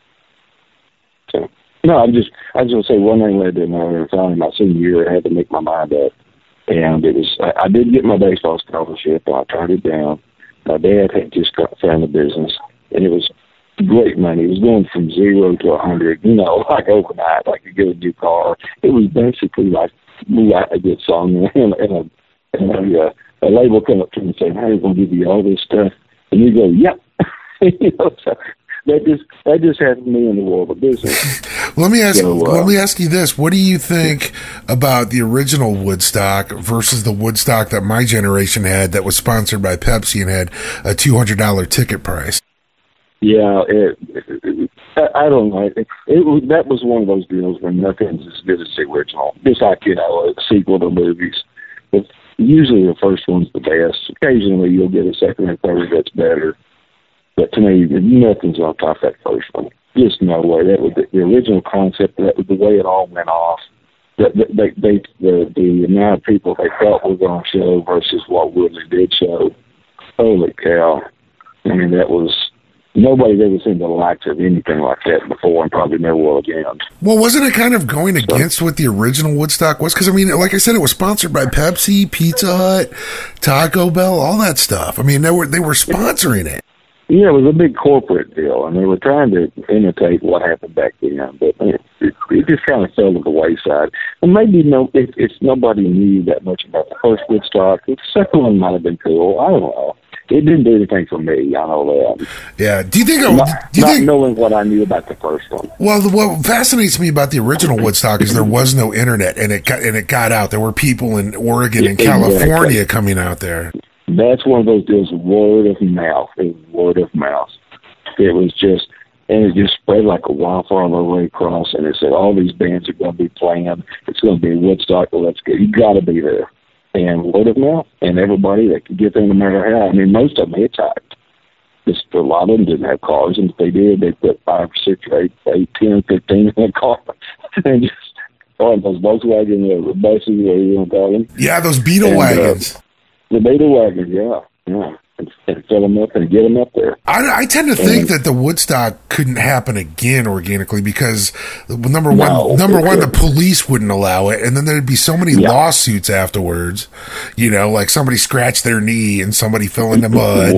So, no, I'm just, I was going to say one thing led to another. Finally, my senior year, I had to make my mind up. And it was, I, I did get my baseball scholarship, but I turned it down. My dad had just got found the business, and it was great money. It was going from zero to a hundred, you know, like overnight, like you get a new car. It was basically like we write a good song, and, and, a, and a, a label come up to me and say, hey, we're going to give you all this stuff. And you go, yep. you know, so that just that just happened to me in the world of business. Let me ask. So, uh, let me ask you this: what do you think about the original Woodstock versus the Woodstock that my generation had, that was sponsored by Pepsi and had a two hundred dollar ticket price? Yeah, it, it, I, I don't know. It, it was, that was one of those deals where nothing's as good as the original. Just like, you know, a sequel to movies. But usually the first one's the best. Occasionally you'll get a second or third that's better. But to me, nothing's on top of that first one. Just no way. That was the, the original concept. That was the way it all went off. The, they, they, the, the amount of people they thought were going to show versus what really did show. Holy cow. I mean, that was... Nobody's ever seen the likes of anything like that before, and probably never will again. Well, wasn't it kind of going against what the original Woodstock was? Because, I mean, like I said, it was sponsored by Pepsi, Pizza Hut, Taco Bell, all that stuff. I mean, they were they were sponsoring it. Yeah, it was a big corporate deal, and they were trying to imitate what happened back then, but it, it, it just kind of fell to the wayside. And maybe no, it, it's nobody knew that much about the first Woodstock. The second one might have been cool. I don't know. It didn't do anything for me, I know that. Yeah. Do you think? It, not, do you not think, knowing what I knew about the first one. Well, the, what fascinates me about the original Woodstock is there was no internet, and it got, and it got out. There were people in Oregon and Exactly. California coming out there. That's one of those deals of word of mouth. It was word of mouth. It was just, and it just spread like a wildfire all the way across. And it said all these bands are going to be playing. It's going to be Woodstock. Well, let's go. You got to be there. And word of mouth, and everybody that could get there no matter how. I mean, most of them hitchhiked. Just a lot of them didn't have cars, and if they did, they put five, six, eight, eight, ten, fifteen in a car, and just or those Volkswagen uh, buses, whatever you want to call them. Yeah, those Beetle and, wagons. Uh, the Beetle wagons, yeah, yeah. And, and fill them up and get them up there. I, I tend to think and, that the Woodstock couldn't happen again organically because number one, no, number one, the police wouldn't allow it, and then there'd be so many yeah. lawsuits afterwards. You know, like somebody scratched their knee and somebody fell in the mud.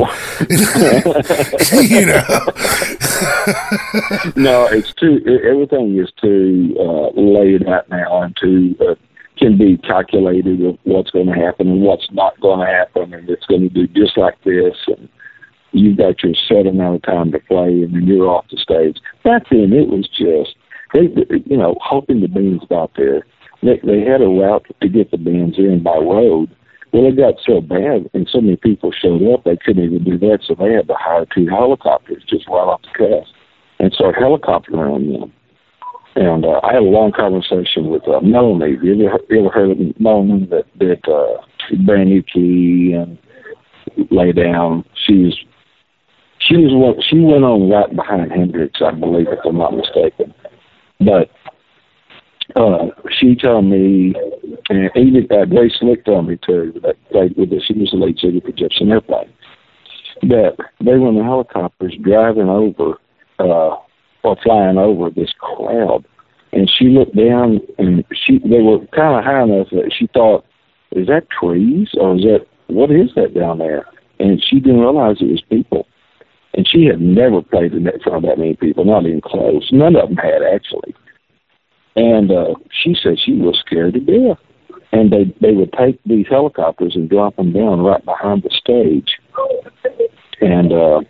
you know. No, it's too. Everything is too uh, laid out now and too. Uh, can be calculated of what's going to happen and what's not going to happen, and it's going to do just like this, and you've got your set amount of time to play, and then you're off the stage. Back then, it was just, they, you know, hoping the bands got there. They, they had a route to get the bands in by road, Well, it got so bad and so many people showed up, they couldn't even do that, so they had to hire two helicopters just right off the cuff and start helicoptering around them. And uh, I had a long conversation with uh, Melanie. Have you ever, you ever heard of Melanie that did uh, Brand New Key and Lay Down? She was, she was what she went on right behind Hendrix, I believe, if I'm not mistaken. But uh, she told me, and even uh, Grace Slick told me too, that played with us. She was the lead singer for Jefferson Airplane. That they were in the helicopters driving over. Uh, or flying over this crowd, and she looked down, and she they were kind of high enough that she thought, is that trees, or is that, what is that down there? And she didn't realize it was people. And she had never played in front of that many people, not even close. None of them had, actually. And uh, she said she was scared to death. And they, they would take these helicopters and drop them down right behind the stage. And, uh,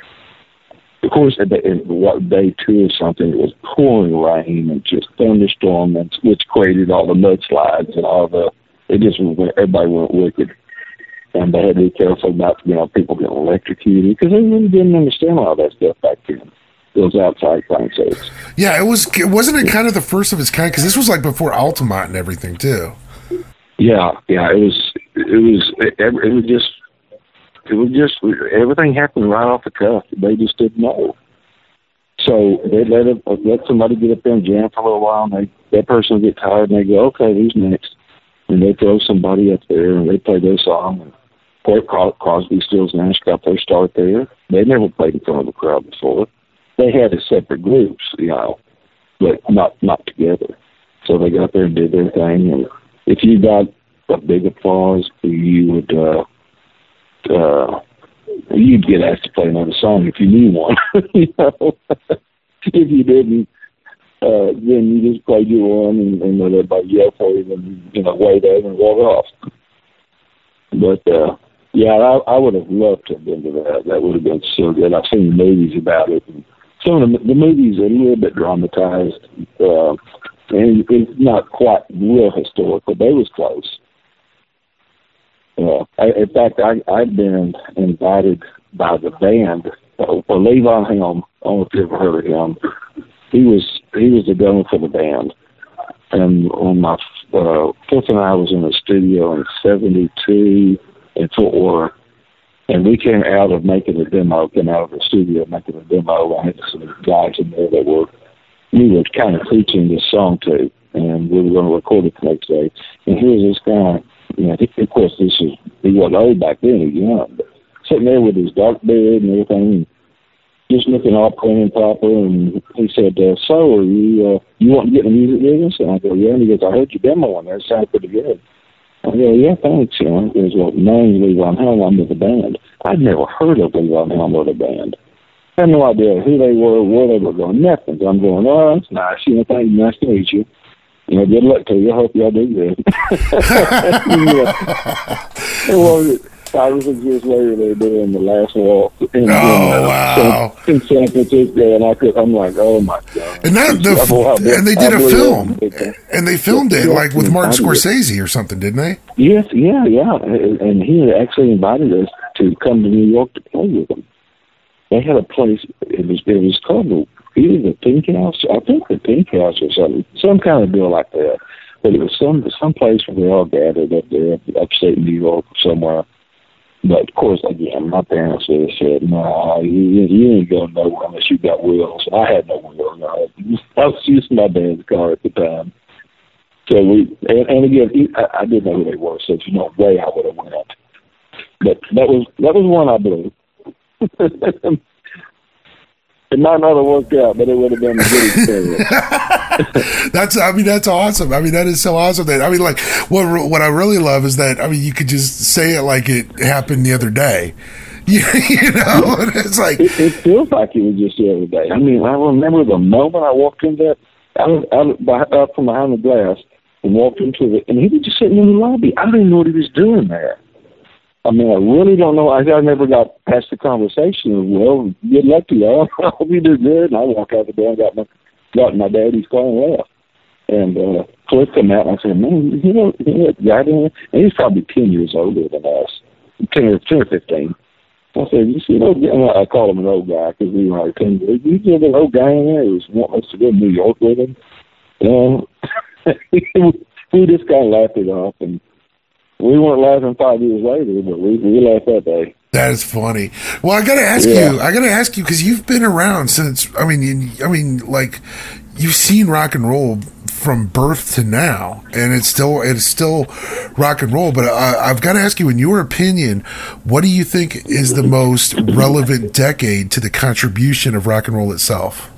of course, what day two or something, it was pouring rain and just thunderstorm, and which created all the mudslides and all the. It just went, everybody went wicked, and they had to be careful about, you know, people getting electrocuted because they really didn't understand all that stuff back then. Those outside concerts. Yeah, it was. Wasn't it kind of the first of its kind? Because this was like before Altamont and everything too. Yeah, yeah, it was. It was. It, it was just. It was just, everything happened right off the cuff. They just didn't know. So they let it, let somebody get up there and jam for a little while, and they, that person would get tired, and they go, okay, who's next? And they throw somebody up there, and they play their song. And Port Crosby, Stills, Nash got their start there. They never played in front of a crowd before. They had a separate groups, you know, but not not together. So they got there and did their thing. And if you got a big applause, you would... Uh, Uh, you'd get asked to play another song if you knew one. You know? If you didn't, uh, then you just played your one and, and let everybody yell for you and, you know, wave at and walk off. But, uh, yeah, I, I would have loved to have been to that. That would have been so good. I've seen movies about it. And some of the, the movies are a little bit dramatized, uh, and it's not quite real historical. They was close. Uh, I, in fact, I, I've been invited by the band, uh, for Levon Helm. I don't know if you ever heard of him. He was he was the drummer for the band. And when my uh, Cliff and I was in the studio in seventy-two in Fort Worth, and we came out of making a demo, came out of the studio making a demo. I had some guys in there that were, we were kind of teaching this song to, and we were going to record it the next day. And here's this guy. You know, of course, this is, he wasn't old back then, he was young, but sitting there with his dark beard and everything, just looking all prim and proper, and he said, uh, so, are you, uh, you want to get in the music business? And I go, yeah, and he goes, I heard your demo on there, it sounded pretty good. I go, yeah, thanks, you know. He goes, well, my name's Levon Helm, I'm with the band. I'd never heard of Levon Helm or the band. I had no idea who they were, where they were going, nothing. So I'm going, oh, that's nice, you know, thank you, nice to meet you. You know, good luck to you. I hope y'all do good. Well, five or six years later, they're doing the last walk in, oh, in, uh, wow. San, in San Francisco, and I could, I'm like, oh my god! And that the, and they did a film, and they filmed it like with Martin Scorsese or something, didn't they? Yes, yeah, yeah. And he had actually invited us to come to New York to play with them. They had a place. It was it was called the. Either the Pink House, I think the Pink House or something, some kind of deal like that. But it was some some place where they all gathered up there, upstate New York somewhere. But of course, again, my parents would have said, "No, you, you ain't going nowhere unless you got wheels." I had no wheels. I was using my dad's car at the time. So we, and, and again, I, I didn't know who they were, so there's no way I would have went. But that was that was one I blew. It might not have worked out, but it would have been a good experience. That's, I mean, that's awesome. I mean, that is so awesome. That I mean, like, what what I really love is that, I mean, you could just say it like it happened the other day. You, you know, it's like it, it feels like it was just the other day. I mean, I remember the moment I walked in that out out, out from behind the glass and walked into it, and he was just sitting in the lobby. I didn't know what he was doing there. I mean, I really don't know. I, I never got past the conversation of, well, good luck to y'all. I hope you do good. And I walk out the door and got my, got my daddy's car and left. and uh, Cliff came out and I said, man, you know, you know that guy down there? And he's probably ten years older than us, ten or, ten or fifteen. I said, you see, old guy? I call him an old guy because we were like, you see that old guy in there who's wanting us to go to New York with him? And we just kind of laughed it off, and we weren't laughing five years later, but we, we laughed that day. That is funny. Well, I gotta ask yeah. you. I gotta ask you because you've been around since. I mean, you, I mean, like you've seen rock and roll from birth to now, and it's still it's still rock and roll. But I, I've got to ask you, in your opinion, what do you think is the most relevant decade to the contribution of rock and roll itself?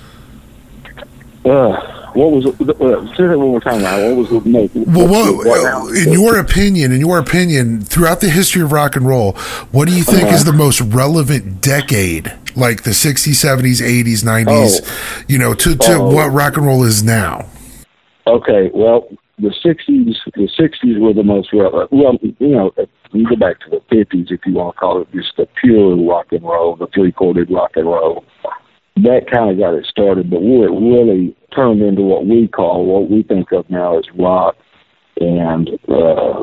Uh. What was it? Uh, say that one more time. Now. What was the most? Well, what, what in your opinion, in your opinion, throughout the history of rock and roll, what do you think uh-huh. is the most relevant decade, like the sixties, seventies, eighties, nineties? Oh. You know, to to oh. what rock and roll is now. Okay, well, the sixties, the sixties were the most relevant. Well, you know, you go back to the fifties if you want to call it just the pure rock and roll, the three-chorded rock and roll. That kind of got it started, but where it really turned into what we call, what we think of now as rock, and uh,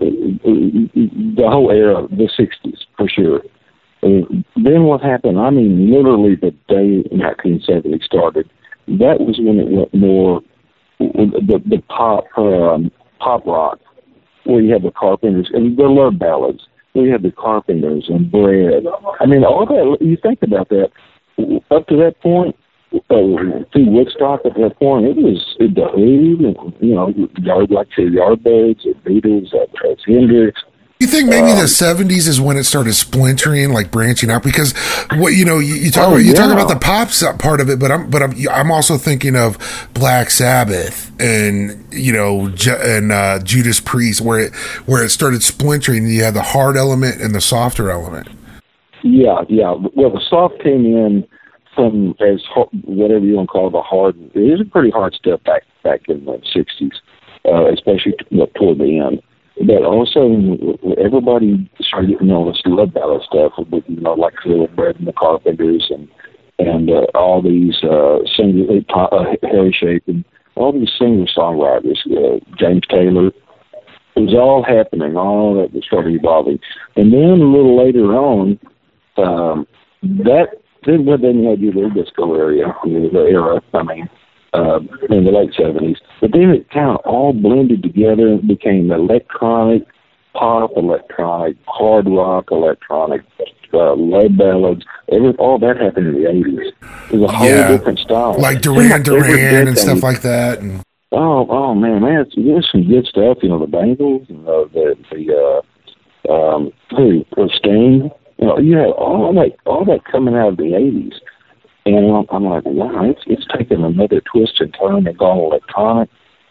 the whole era, the sixties, for sure. And then what happened, I mean, literally the day nineteen seventy started, that was when it went more, the, the pop um, pop rock, where you had the Carpenters, and the love ballads, where you had the Carpenters and Bread. I mean, all that, you think about that, up to that point, uh, through Woodstock at that point, it was the Who, and, you know, yard like the Yardbirds, the Beatles, uh, Hendrix. You think maybe um, the seventies is when it started splintering, like branching out? Because what you know, you, you talk oh, about, you yeah. talk about the pop part of it, but I'm but I'm I'm also thinking of Black Sabbath and you know and uh, Judas Priest, where it where it started splintering. You had the hard element and the softer element. Yeah, yeah. Well, the soft came in from as whatever you want to call it, the hard. It was a pretty hard step back back in the sixties, uh, especially t- toward the end. But also, everybody started getting all this love ballad stuff, with, you know, like Little Bread and the Carpenters, and and uh, all these uh, singers, uh, Harry Chapin, all these singer songwriters, uh, James Taylor. It was all happening. All that was started evolving, and then a little later on. Um, that then what then they do the disco area, I mean, the era, I mean, uh, in the late seventies. But then it kind of all blended together and became electronic, pop, electronic, hard rock, electronic, uh, love ballads. Every, all that happened in the eighties. It was a whole yeah. different style. Like Duran Duran and stuff like that. And oh, oh man, man, it's, there's some good stuff. You know, the Bangles, and the the, the uh, um, who, Sting. You know, you had all that, all that coming out of the eighties, and I'm like, wow, it's it's taken another twist and turn and gone electronic,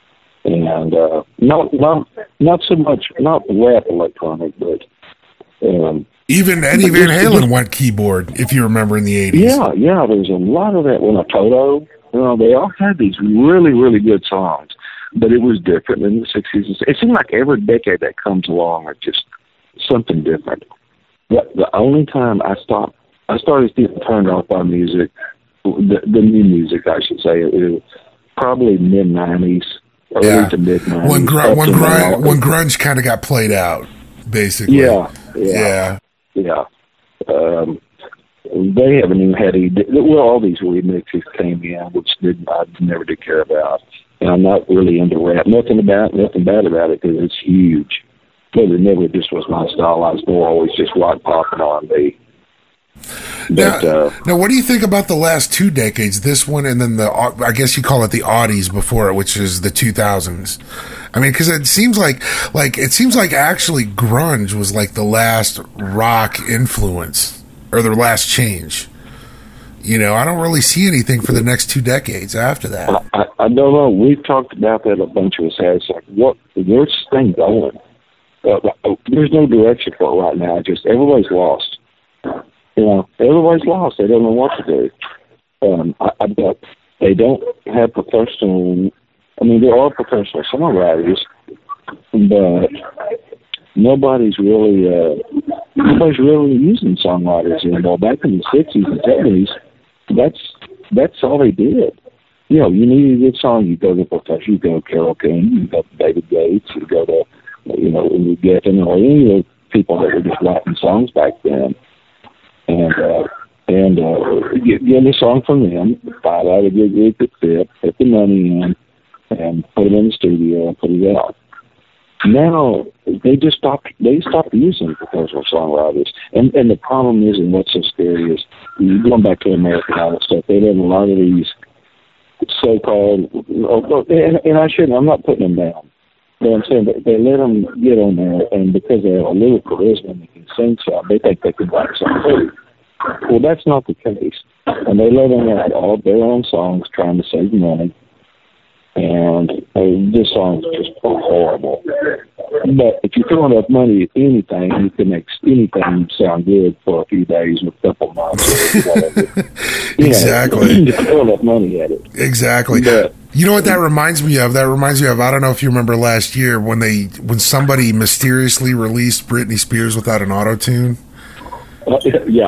and uh, not not not so much not rap electronic, but um, even Eddie Van Halen went keyboard, if you remember in the eighties. Yeah, yeah, there's a lot of that. When a Toto, you know, they all had these really really good songs, but it was different in the sixties. It seemed like every decade that comes along, it's just something different. The, the only time I stopped, I started getting turned off by music, the, the new music, I should say, it was probably mid nineties, early yeah. to mid nineties. When, gr- when, gr- when grunge kind of got played out, basically. Yeah, yeah, yeah. yeah. Um, they haven't even had any. Well, all these remixes came in, which did I never did care about, and I'm not really into rap. Nothing about, nothing bad about it because it's huge. But it never just was my style. I was more always just rock, pop, and R and B. Now, uh, now, what do you think about the last two decades? This one, and then the I guess you call it the Aughties before it, which is the two thousands. I mean, because it seems like like it seems like actually grunge was like the last rock influence or the last change. You know, I don't really see anything for the next two decades after that. I, I, I don't know. We've talked about that a bunch of us. It's like, what? Where's this thing going? Uh, there's no direction for it right now. Just everybody's lost. You know, everybody's lost. They don't know what to do. Um, I, I bet they don't have professional. I mean, there are professional songwriters, but nobody's really uh, nobody's really using songwriters anymore. Back in the sixties and seventies, that's that's all they did. you know, you need a good song, you go to Professor, you go to Carole King, you go to David Gates, you go to, you know, you get, you know, any of the people that were just writing songs back then. And, uh, and, uh, get, get a song from them, find out a good group that fit, put the money in, and put it in the studio and put it out. Now, they just stopped, they stopped using professional songwriters. And, and the problem is, and what's so scary is, going back to American Idol stuff, they have a lot of these so-called, and, and I shouldn't, I'm not putting them down. But I'm saying that they let them get on there, and because they have a little charisma and they can sing some, they think they can write something too. Well, that's not the case. And they let them write all their own songs trying to save money. And uh, this song is just horrible. But if you throw enough money at anything, you can make anything sound good for a few days or a couple months or whatever. Exactly. You, know, you throw enough money at it. Exactly. But, you know what that reminds me of? That reminds me of, I don't know if you remember last year when they when somebody mysteriously released Britney Spears without an auto-tune. Uh, yeah.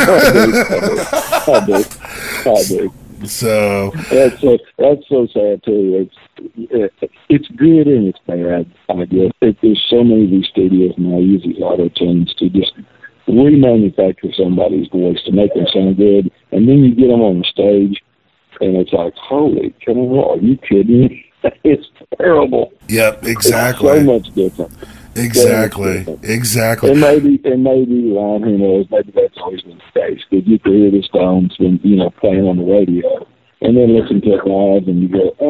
I do. I do. So that's so that's so sad too. It's it's good and it's bad. I guess it, there's so many of these studios now use these auto tunes to just remanufacture somebody's voice to make them sound good, and then you get them on the stage, and it's like, holy cow, are you kidding me? It's terrible. Yep, exactly. It's so much different. Exactly. Exactly. And maybe, and maybe, Ron, who knows, maybe that's always been the case. Because you could hear the Stones when, you know, playing on the radio, and then listen to it live, and you go,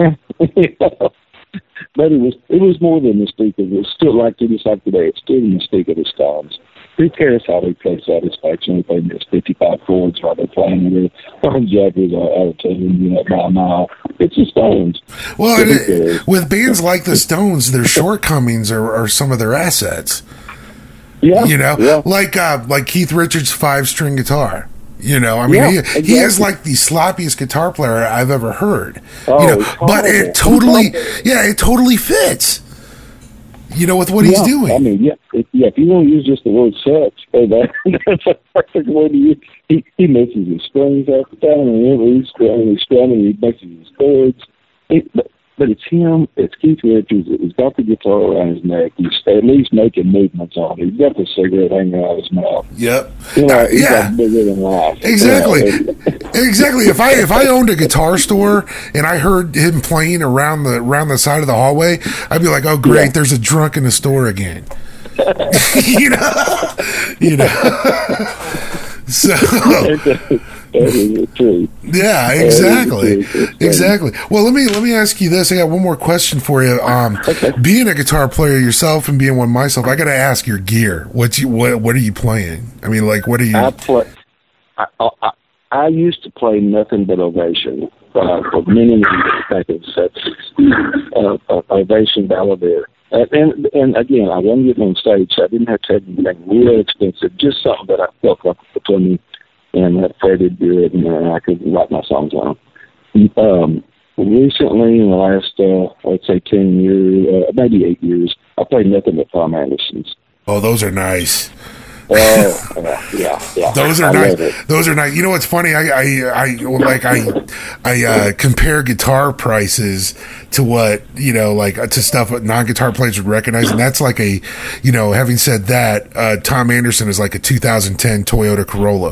eh. But it was, it was more than the mystique. It was still like, just like today, it's still the mystique of the Stones. Who cares how they play Satisfaction? They play this fifty-five chords while they're playing with on judges or out of tune, you know, by a mile. It's the Stones. Well, it, with bands like the Stones, their shortcomings are, are some of their assets. Yeah, you know, yeah. like uh, like Keith Richards' five-string guitar. You know, I mean, yeah, he, exactly. he is like the sloppiest guitar player I've ever heard. Oh, you know, but it totally, yeah, it totally fits. You know, with what yeah, he's doing. I mean, yeah, if, yeah. If you want to use just the word "sex," that, that's a perfect way to use. He he mixes his strings up and down, and he's strumming, he's strumming, he mixes his chords. It, but, but it's him. It's Keith Richards. He's got the guitar around his neck. He's at least making movements on it. He's got the cigarette hanging out of his mouth. Yep. You know, uh, he's yeah. like bigger than life. Exactly. You know? Exactly. If I if I owned a guitar store and I heard him playing around the around the side of the hallway, I'd be like, "Oh, great! Yeah. There's a drunk in the store again." you know. You know. So. That is true. Yeah, exactly, exactly. Well, let me let me ask you this. I got one more question for you. Um, okay. Being a guitar player yourself and being one myself, I got to ask your gear. What's you what What are you playing? I mean, like, what are you? I play. I, I, I used to play nothing but Ovation uh, for many many years back in the seventies. Uh, uh, Ovation Balladere. Uh, and and again, I wasn't getting on stage, so I didn't have to have anything real expensive. Just something that I felt like between me and that fretted good, and uh, I could write my songs on. Um, recently, in the last, uh, let's say, ten years, uh, maybe eight years, I played nothing but Tom Anderson's. Oh, those are nice. Oh, uh, yeah, yeah. Those are I nice. Those are nice. You know what's funny? I, I, I like I, I uh, compare guitar prices to what you know, like to stuff that non-guitar players would recognize, and that's like a, you know. Having said that, uh, Tom Anderson is like a two thousand ten Toyota Corolla.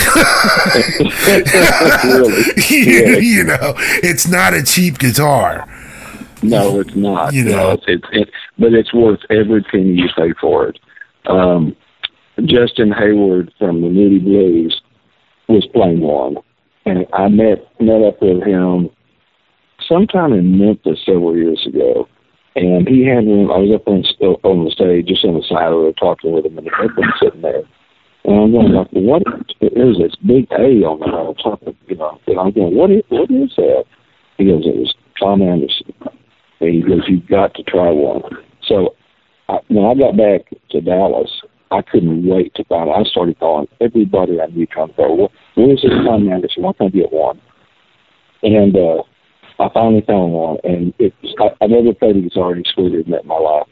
really? you, really? you know, it's not a cheap guitar. No, it's not. You know, no, it's, it's it, but it's worth every penny you pay for it. Um, Justin Hayward from the Moody Blues was playing one, and I met met up with him sometime in Memphis several years ago, and he had one. I was up on, on the stage, just on the side of it, talking with him, and he had been sitting there. And I'm going like, what? There's this big A on the on top of, you know. And I'm going, what is what is that? He goes, it was Tom Anderson. And he goes, you've got to try one. So I, when I got back to Dallas, I couldn't wait to find out. I started calling everybody I knew, trying to go, well, where is this Tom Anderson? Why can't I get one? And uh, I finally found one, and it was, I, I never played a guitar any sweeter than that in my life.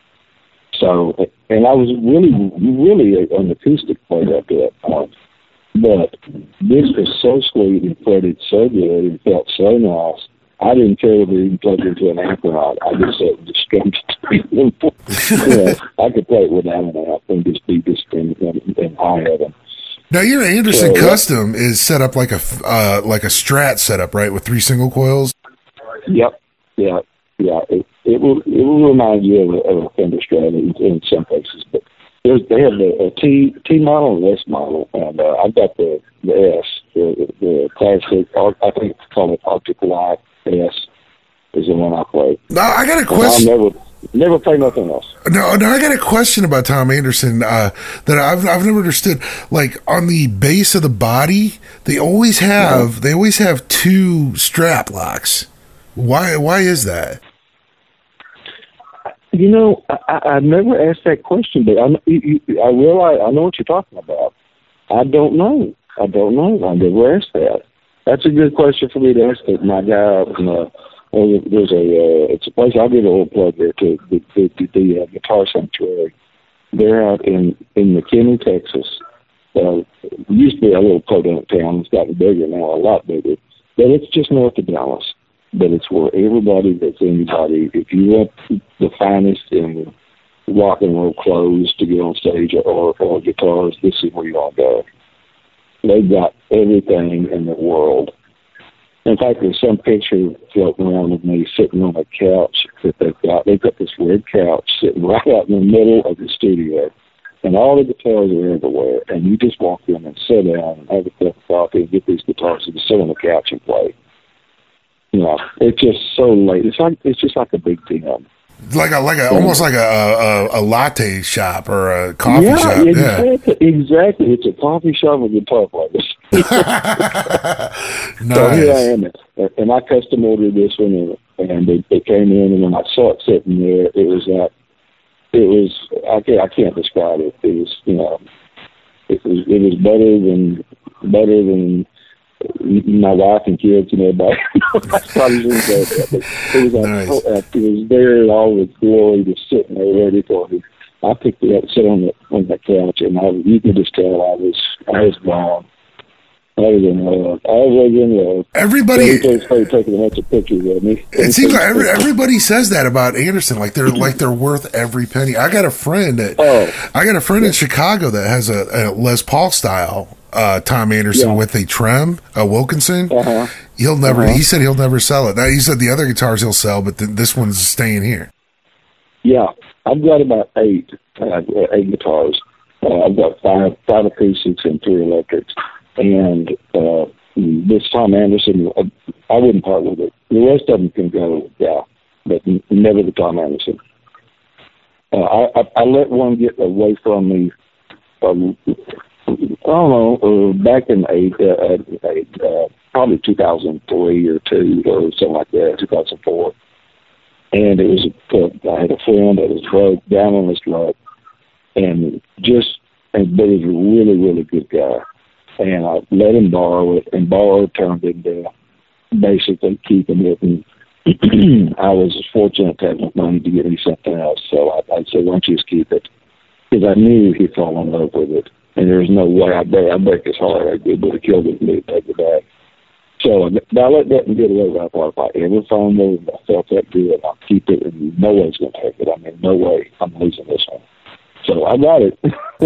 So, and I was really, really an acoustic player up to that point. But this was so sweet and played so good and felt so nice. I didn't care if it even plugged into an amp or not. I just said, just strummed it. You know, I could play it without an amp and just be just in, in, in high heaven. Now your Anderson so, Custom is set up like a uh, like a Strat setup, right, with three single coils. Yep, yeah, yeah. It, it will it will remind you of a, of a Fender Strat in, in some cases, but there's, they have the a T T model and S model, and uh, I've got the the S, the, the classic. I think it's called Arctic Light S is the one I play. Now I got a question. I'll never never play nothing else. No, no, I got a question about Tom Anderson uh, that I've I've never understood. Like on the base of the body, they always have yeah. they always have two strap locks. Why why is that? You know, I, I've never asked that question, but I, you, I realize I know what you're talking about. I don't know. I don't know. I never asked that. That's a good question for me to ask. My guy, uh, there's a uh, it's a place. I'll give a little plug there to the the, the, the uh, Guitar Sanctuary. They're out in in McKinney, Texas. Uh, it used to be a little podunk town. It's gotten bigger now, a lot bigger. But it's just north of Dallas. But it's where everybody that's anybody, if you want the finest in rock and roll clothes to get on stage or, or guitars, this is where you want to go. They've got everything in the world. In fact, there's some picture floating around of me sitting on a couch that they've got. They've got this red couch sitting right out in the middle of the studio. And all the guitars are everywhere. And you just walk in and sit down and have a cup of coffee and get these guitars and just sit on the couch and play. You know, it's just so late. It's like it's just like a big deal. Like a like a almost like a, a a latte shop or a coffee yeah, shop. Exactly, yeah, exactly. It's a coffee shop with guitar players. Nice. So here I am, and I custom ordered this one, and, and they, they came in, and when I saw it sitting there, it was that it was I can't I can't describe it. It was you know, it was it was better than better than. My wife and kids and everybody. I probably shouldn't say that, but it was like, nice. oh, it was there in all its glory, just sitting there ready for me. I picked it up, sit on the on the couch, and I, you could just tell I was I was gone. I was in love. I was in love. Everybody started taking a bunch of pictures of me. It seems like every, everybody says that about Anderson. Like they're like they're worth every penny. I got a friend that oh. I got a friend in Chicago that has a, a Les Paul style uh, Tom Anderson yeah. with a trem, a Wilkinson. Uh-huh. He'll never. Uh-huh. He said he'll never sell it. Now, he said the other guitars he'll sell, but th- this one's staying here. Yeah, I've got about eight uh, eight guitars. Uh, I've got five five acoustics and three electrics. And uh, this Tom Anderson, uh, I wouldn't part with it. The rest of them can go, yeah, but n- never the Tom Anderson. Uh, I, I, I let one get away from me. Um, I don't know, uh, back in eight, uh, eight uh, probably two thousand three or two or something like that, two thousand four. And it was, uh, I had a friend that was broke down on his luck, and just, and but he was a really, really good guy. And I let him borrow it, and borrow turned into basically keeping it. And I was fortunate to have enough money to get me something else. So I, I said, why don't you just keep it? Because I knew he'd fall in love with it. And there was no way I'd break, I'd break his heart. I would have killed him to take it back. So I let that get away. I thought if I ever found it and I felt that good, I'll keep it, and no one's going to take it. I mean, no way I'm losing this one. So I got it.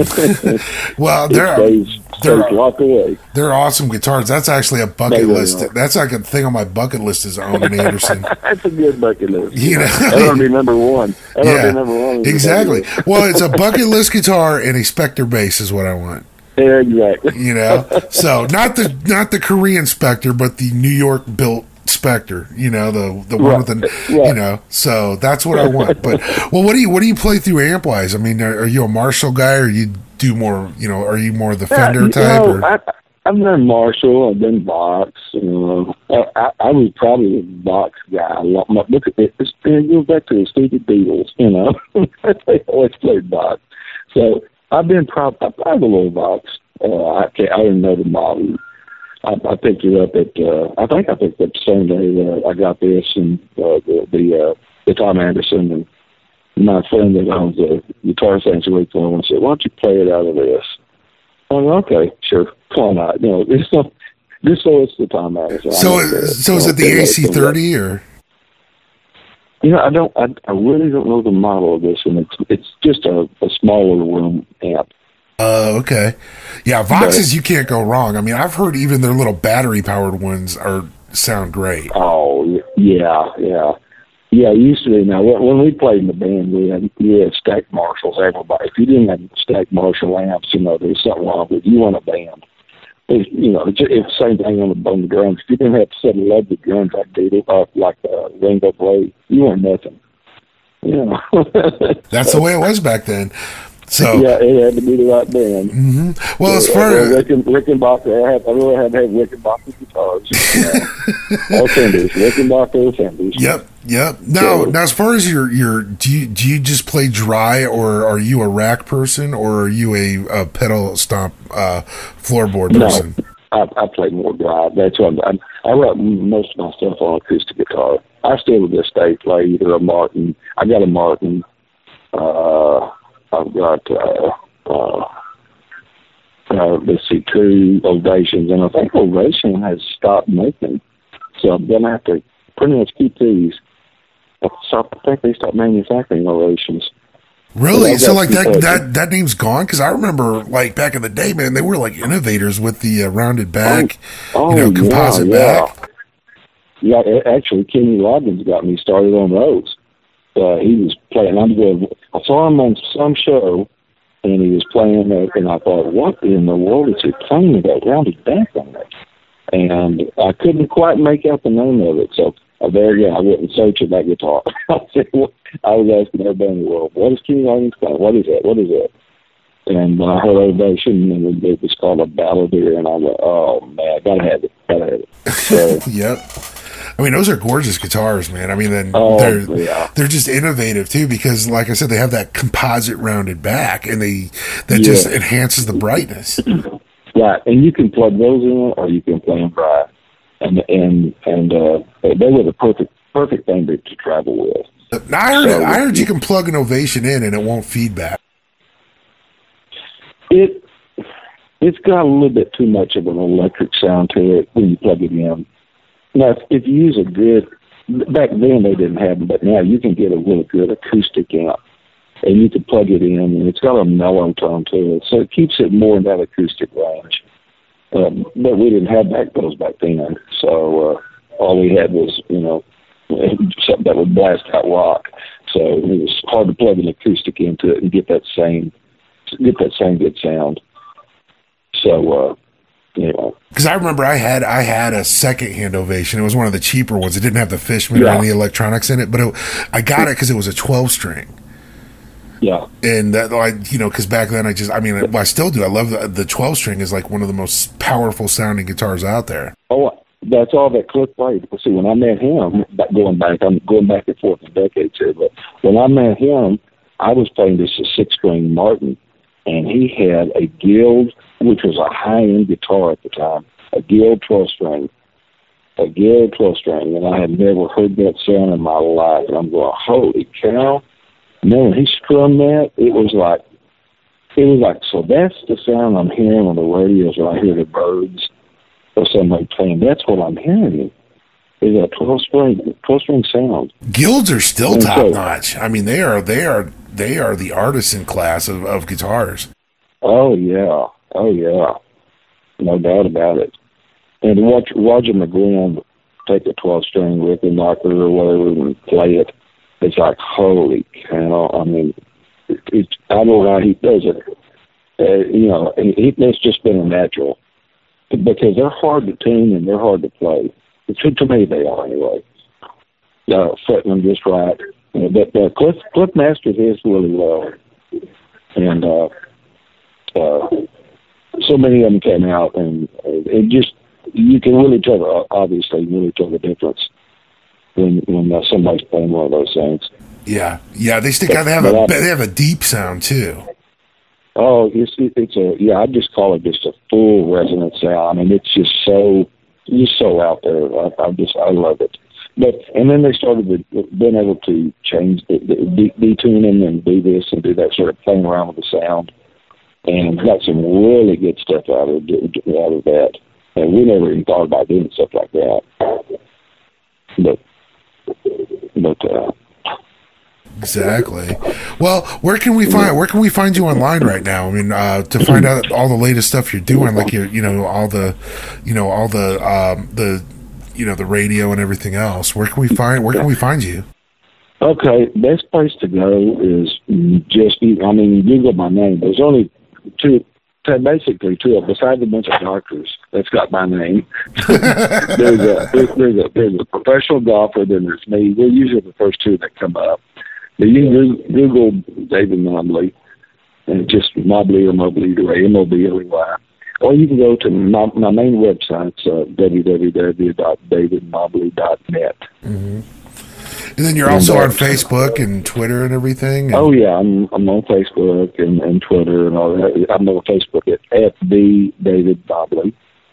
Well, they're stays, they're stays locked away. They're awesome guitars. That's actually a bucket They really list. are. That's like a thing on my bucket list is own an Anderson. That's a good bucket list. You know, that ought to be number one. That ought to be number one. Exactly. Well, it's a bucket list guitar and a Spectre bass is what I want. Yeah, exactly. You know, so not the not the Korean Spectre, but the New York built Spectre. You know, the the one Right. with the Right. you know. So that's what I want. But well, what do you what do you play through amp wise? I mean, are, are you a Marshall guy, or you do more? You know, are you more the Fender you type? know, or? I, I've done Marshall. I've done Vox. You know, I, I, I was probably a Vox guy. A lot. My, look at it. It's, it goes back to the stupid Beatles. You know, they always played Vox. So I've been prob- I have a little Vox. Uh, I can't. I didn't know the model. I, I picked it up at. Uh, I think I picked it up the same day that I got this and uh, the the, uh, the Tom Anderson, and my friend that owns the Guitar Sanctuary for him said, "Why don't you play it out of this?" Oh, okay, sure. Why not? You know, it's not, just so it's the time out. So, So, so is it the A C thirty or? You know, I don't. I, I really don't know the model of this, and it's it's just a, a smaller room amp. Oh, uh, okay. Yeah, Voxes, you can't go wrong. I mean, I've heard even their little battery-powered ones are sound great. Oh, yeah, yeah. Yeah, used to be. Now, when we played in the band, we had, we had stacked Marshalls, everybody. If you didn't have stacked Marshall amps, you know, there was something wrong with you. You weren't a band. It, you know, it's, it's the same thing on the, on the drums. If you didn't have seven lead drums like they do, uh, like uh, Rainbow Blade, you weren't nothing. You know. That's the way it was back then. So yeah, it had to be the right band. Mm-hmm. Well, so, as far as uh, Rickenbacker, I, have, I really had to have Rickenbacker guitars. You know. All Fenders, Rickenbacker Fenders. Yep, yep. Now, so, now, as far as your your, do you do you just play dry, or are you a rack person, or are you a, a pedal stomp uh, floorboard person? No, I, I play more dry. That's what I'm, I write most of my stuff on acoustic guitar. I still to this day play either a Martin. I got a Martin. Uh, I've got, uh, uh, uh, let's see, two Ovations, and I think Ovation has stopped making. So I'm going to have to pretty much keep these. So I think they stopped manufacturing Ovations. Really? So, like, that, that that name's gone? Because I remember, like, back in the day, man, they were, like, innovators with the uh, rounded back, oh, you know, oh, composite yeah, back. Yeah, yeah, actually, Kenny Loggins got me started on those. Uh, he was playing. I'm going. I saw him on some show, and he was playing it. And I thought, what in the world is he playing with that rounded back on it? And I couldn't quite make out the name of it. So uh, there, yeah, I went and searched that guitar. I was asking everybody in the world, what is Kenny Loggins playing? What is that? What is that? And when I heard Ovation, and it was called a Balladeer, and I went, oh man, gotta have it, gotta have it. So, yep. I mean, those are gorgeous guitars, man. I mean, then oh, they're yeah. they're just innovative too, because, like I said, they have that composite rounded back, and they that yeah. just enhances the brightness. Right, and you can plug those in, or you can play them dry, and and and uh, they were the perfect perfect thing to, to travel with. Now, I heard so, I heard you can plug an Ovation in, and it won't feedback. It it's got a little bit too much of an electric sound to it when you plug it in. Now, if you use a good, back then they didn't have them, but now you can get a really good acoustic amp, and you can plug it in, and it's got a mellow tone to it, so it keeps it more in that acoustic range. Um, but we didn't have back those back then, so uh, all we had was, you know, something that would blast out rock. So it was hard to plug an acoustic into it and get that same, get that same good sound. So. Uh, Because I remember I had I had a secondhand Ovation. It was one of the cheaper ones. It didn't have the Fishman yeah. or any electronics in it, but it, I got it because it was a twelve string. Yeah, and that I you know because back then I just I mean I still do. I love the the twelve string is like one of the most powerful sounding guitars out there. Oh, that's all that Cliff played. See, when I met him, going back, I'm going back and forth in decades here, but when I met him, I was playing this a six string Martin, and he had a Guild, which was a high-end guitar at the time, a Guild twelve-string, a Guild twelve-string, and I had never heard that sound in my life. And I'm going, holy cow. Man, he strummed that. It was like, it was like, so that's the sound I'm hearing on the radios when I hear the birds or somebody playing. That's what I'm hearing. Is a twelve-string, twelve-string sound. Guilds are still and top-notch. So, I mean, they are, they are, they are the artisan class of, of guitars. Oh, yeah. Oh, yeah. No doubt about it. And to watch Roger McGuinn take a twelve-string Rickenbacker or whatever and play it, it's like, holy cow. I mean, it, it, I don't know how he does it. Uh, you know, he, it's just been a natural. Because they're hard to tune and they're hard to play. To, to me, they are anyway. Uh, fretting them just right. Uh, but uh, Cliff, Cliff mastered his really well. And, uh, uh, so many of them came out, and it just, you can really tell, obviously, really tell the difference when when uh, somebody's playing one of those things. Yeah, yeah, they stick out. They have a they have a deep sound too. Oh, it's it's a yeah. I just call it just a full resonant sound. I mean, it's just so just so out there. I, I just I love it. But and then they started with being able to change the, the detune them and do this and do that, sort of playing around with the sound. and got some really good stuff out of out of that. And we never even thought about doing stuff like that. But but uh, exactly. Well, where can we find where can we find you online right now? I mean, uh, to find out all the latest stuff you're doing, like you you know all the you know all the um, the you know the radio and everything else. Where can we find where can we find you? Okay, best place to go is just I mean Google my name. There's only two. Basically, two. Besides a bunch of doctors, that's got my name. there's a there's, there's a there's a professional golfer. Then there's me. We're usually the first two that come up. But you can Google David Mobley, and just Mobley or Mobley or M O B L E Y. Or you can go to my, my main website, uh, w w w dot david mobley dot net. Mm-hmm. And then you're also on Facebook and Twitter and everything? And oh, yeah. I'm I'm on Facebook and, and Twitter and all that. I'm on Facebook at, at the David Mobley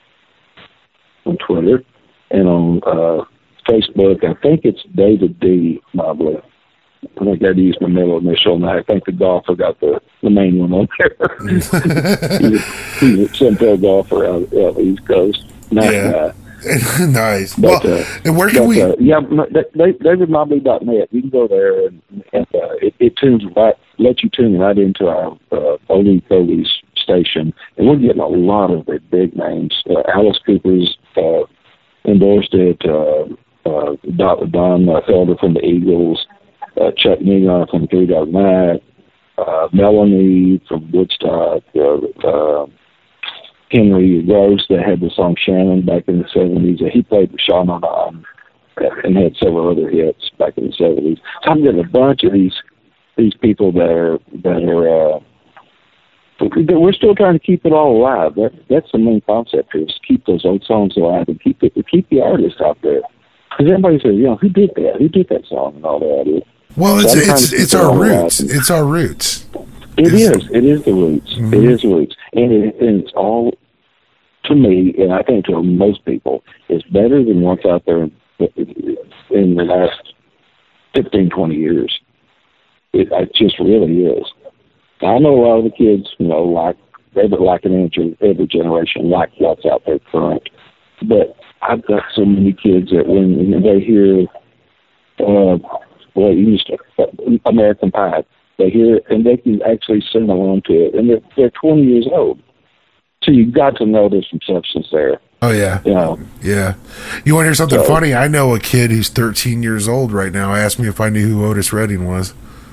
on Twitter. And on uh, Facebook, I think it's David D. Mobley. I think I used my middle initial, and I think the golfer got the, the main one on there. he's, a, he's a Sunfield golfer out, out of the East Coast. Nice yeah. guy. Nice. But, well, uh, and where can but, we? Uh, yeah, david mobley dot net. You can go there, and, and uh, it, it tunes right, lets you tune right into our uh, Oldie Foley's station, and we're getting a lot of the big names. Uh, Alice Cooper's uh, endorsed it. Uh, uh, Don, Don uh, Felder from the Eagles, uh, Chuck Negon from Three Dog Night, uh, Melanie from Woodstock. Uh, uh, Henry Rose that had the song Shannon back in the seventies. He played with Sean O'Donnell and had several other hits back in the seventies. So I'm getting a bunch of these these people that are that are. Uh, we're still trying to keep it all alive. That that's the main concept here: is keep those old songs alive and keep it keep the artists out there. Because everybody says, you know, who did that? Who did that song and all that? Well, so it's it's it's our roots. Alive. It's our roots. It it's, is. It is the roots. Mm-hmm. It is the roots. And, it, and it's all, to me, and I think to most people, is better than what's out there in, in the last fifteen, twenty years. It, it just really is. I know a lot of the kids, you know, like, every, like an every, every generation, like what's out there current. But I've got so many kids that when, when they hear, uh, well, it used to, uh, American Pie, they hear it, and they can actually sing along to it. And they're, they're twenty years old. So you've got to know there's some substance there. Oh, yeah. You know? Yeah. You want to hear something so, funny? I know a kid who's thirteen years old right now. Asked me if I knew who Otis Redding was.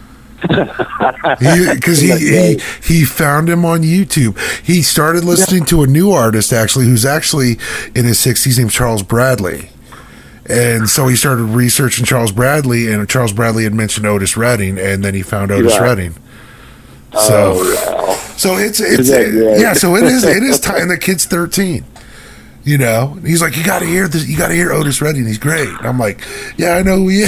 Because he, he, he, he found him on YouTube. He started listening yeah. to a new artist, actually, who's actually in his sixties, named Charles Bradley. And so he started researching Charles Bradley, and Charles Bradley had mentioned Otis Redding, and then he found Otis right. Redding. So, oh, wow. so it's it's it, yeah. So it is it is time. And the kid's thirteen. You know, he's like, you got to hear this. You got to hear Otis Redding. He's great. And I'm like, yeah, I know who he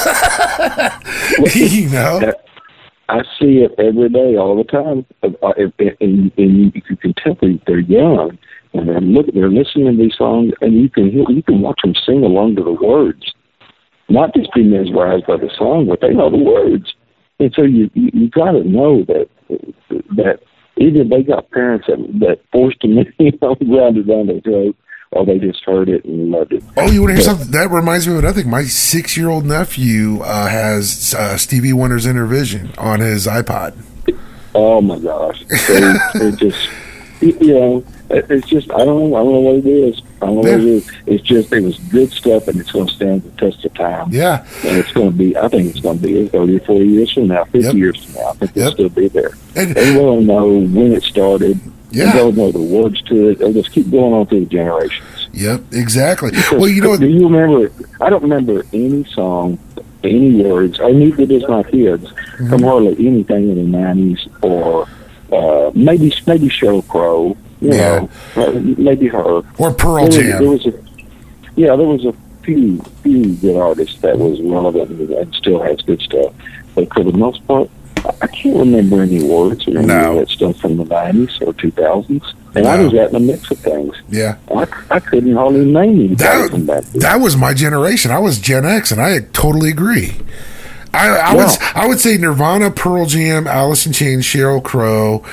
is. You know, I see it every day, all the time, and, and, and you can tell they're young. And they're looking, they're listening to these songs, and you can hear, you can watch them sing along to the words, not just be mesmerized by the song, but they know the words. And so you you, you got to know that that either they got parents that, that forced them, you know, grounded down their throat, or they just heard it and loved it. Oh, you want to hear something? That reminds me of another thing. My six-year-old nephew uh, has uh, Stevie Wonder's Intervision on his iPod. Oh my gosh! It, it just, you know. It's just, I don't know, I don't know what it is. I don't know yeah. what it is. It's just, it was good stuff, and it's going to stand the test of time. Yeah. And it's going to be, I think it's going to be thirty or forty years from now, fifty yep. years from now. I think it'll yep. still be there. And they'll know when it started. Yeah. They'll know the words to it. They'll just keep going on through the generations. Yep, exactly. Because, well, you know what? Do you remember, I don't remember any song, any words, or neither does my kids, mm-hmm. from hardly anything in the nineties, or uh, maybe, maybe Sheryl Crow. You yeah, know, maybe her or Pearl there Jam. Was, there was a, yeah, there was a few few good artists that was relevant and still has good stuff. But for the most part, I can't remember any words or any no. of that stuff from the nineties or two thousands. And no. I was at in the mix of things. Yeah, I, I couldn't hardly name any that, from back then. That was my generation. I was Gen X, and I totally agree. I, I yeah. would I would say Nirvana, Pearl Jam, Alice in Chains, Sheryl Crow.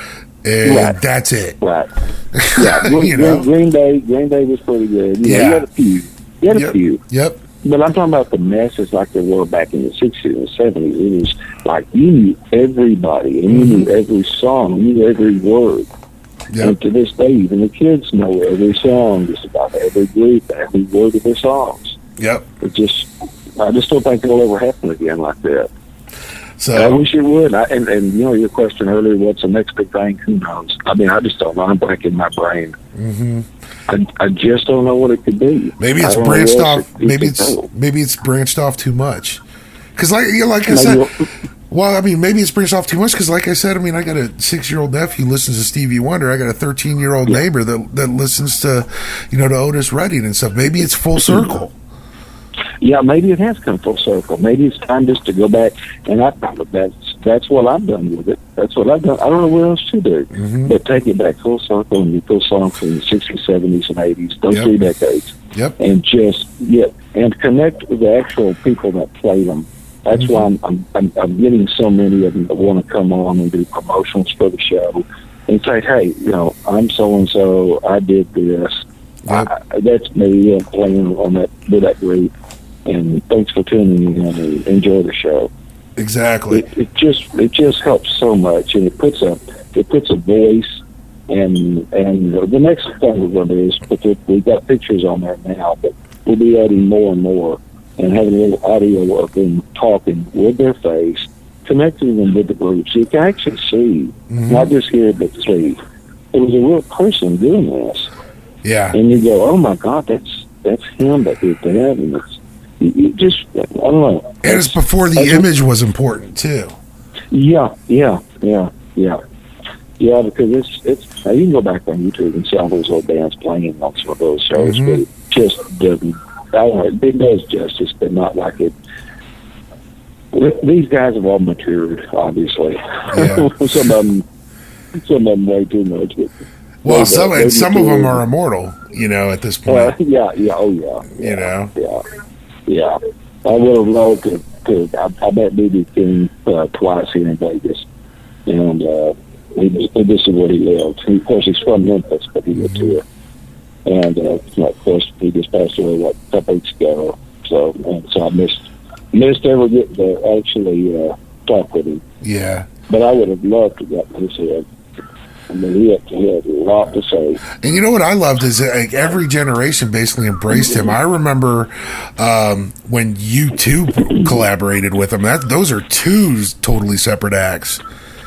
and Right. that's it. Right. Yeah. Green, You know? Green Bay, Green Bay was pretty good. You know, Yeah. you had a few. You had Yep. a few. Yep. But I'm talking about the masses like they were back in the sixties and seventies. It was like you knew everybody, and you knew every song, you knew every word. Yep. And to this day, even the kids know every song, just about every group, every word of their songs. Yep. It just, I just don't think it'll ever happen again like that. So I wish it would. I, and, and, you know, your question earlier, what's the next big thing? Who knows? I mean, I just don't know. I'm breaking my brain. hmm I, I just don't know what it could be. maybe I it's don't know branched what else off. it- it Maybe could it's go. maybe it's branched off too much. Because like you know, like I Maybe said, you'll- well, I mean, maybe it's branched off too much. Because like I said, I mean, I got a six-year-old nephew who listens to Stevie Wonder. I got a thirteen-year-old Yeah. neighbor that that listens to, you know, to Otis Redding and stuff. Maybe it's full circle. Yeah, maybe it has come full circle. Maybe it's time just to go back, and I that's that's what I've done with it. That's what I've done. I don't know what else to do, Mhm. but take it back full circle and you pull songs from the sixties, seventies, and eighties, those Yep. three decades, Yep. and just yeah, and connect with the actual people that play them. That's Mm-hmm. why I'm, I'm I'm I'm getting so many of them that want to come on and do promotions for the show, and say, hey, you know, I'm so and so. I did this. Yep. I, that's me uh, playing on that with that group. And thanks for tuning in and enjoy the show. Exactly. It, it just it just helps so much, and it puts a it puts a voice. And and the next thing we're going to do is put the, we've got pictures on there now, but we'll be adding more and more, and having a little audio of them talking with their face, connecting them with the group, so you can actually see, Mhm. not just hear but see. It was a real person doing this, Yeah. and you go, oh my God, that's that's him that did that, and it's you, you just I don't know. And it's before the That's- image was important too. Yeah, yeah, yeah, yeah, yeah. Because it's it's now you can go back on YouTube and see all those old bands playing on some of those shows, Mhm. but it just doesn't. I don't know. It does justice, but not like it. These guys have all matured, obviously. Yeah. some of them, some of them way too much. But Well, they- some they and some of them matured. are immortal. You know, at this point. Uh, yeah, yeah, oh yeah, yeah, You know. yeah, yeah. I would have loved to. to I, I met B B King uh, twice here in Vegas, and uh, he, this is where he lived. He, of course, he's from Memphis, but he lived here. And uh, of course, he just passed away what, a couple weeks ago. So, and so I missed missed ever getting to actually uh, talk with him. Yeah. But I would have loved to get his head. I mean, he had, he had a lot to say. And you know what I loved is that, like, every generation basically embraced him. I remember um, when U two collaborated with him. That those are two totally separate acts.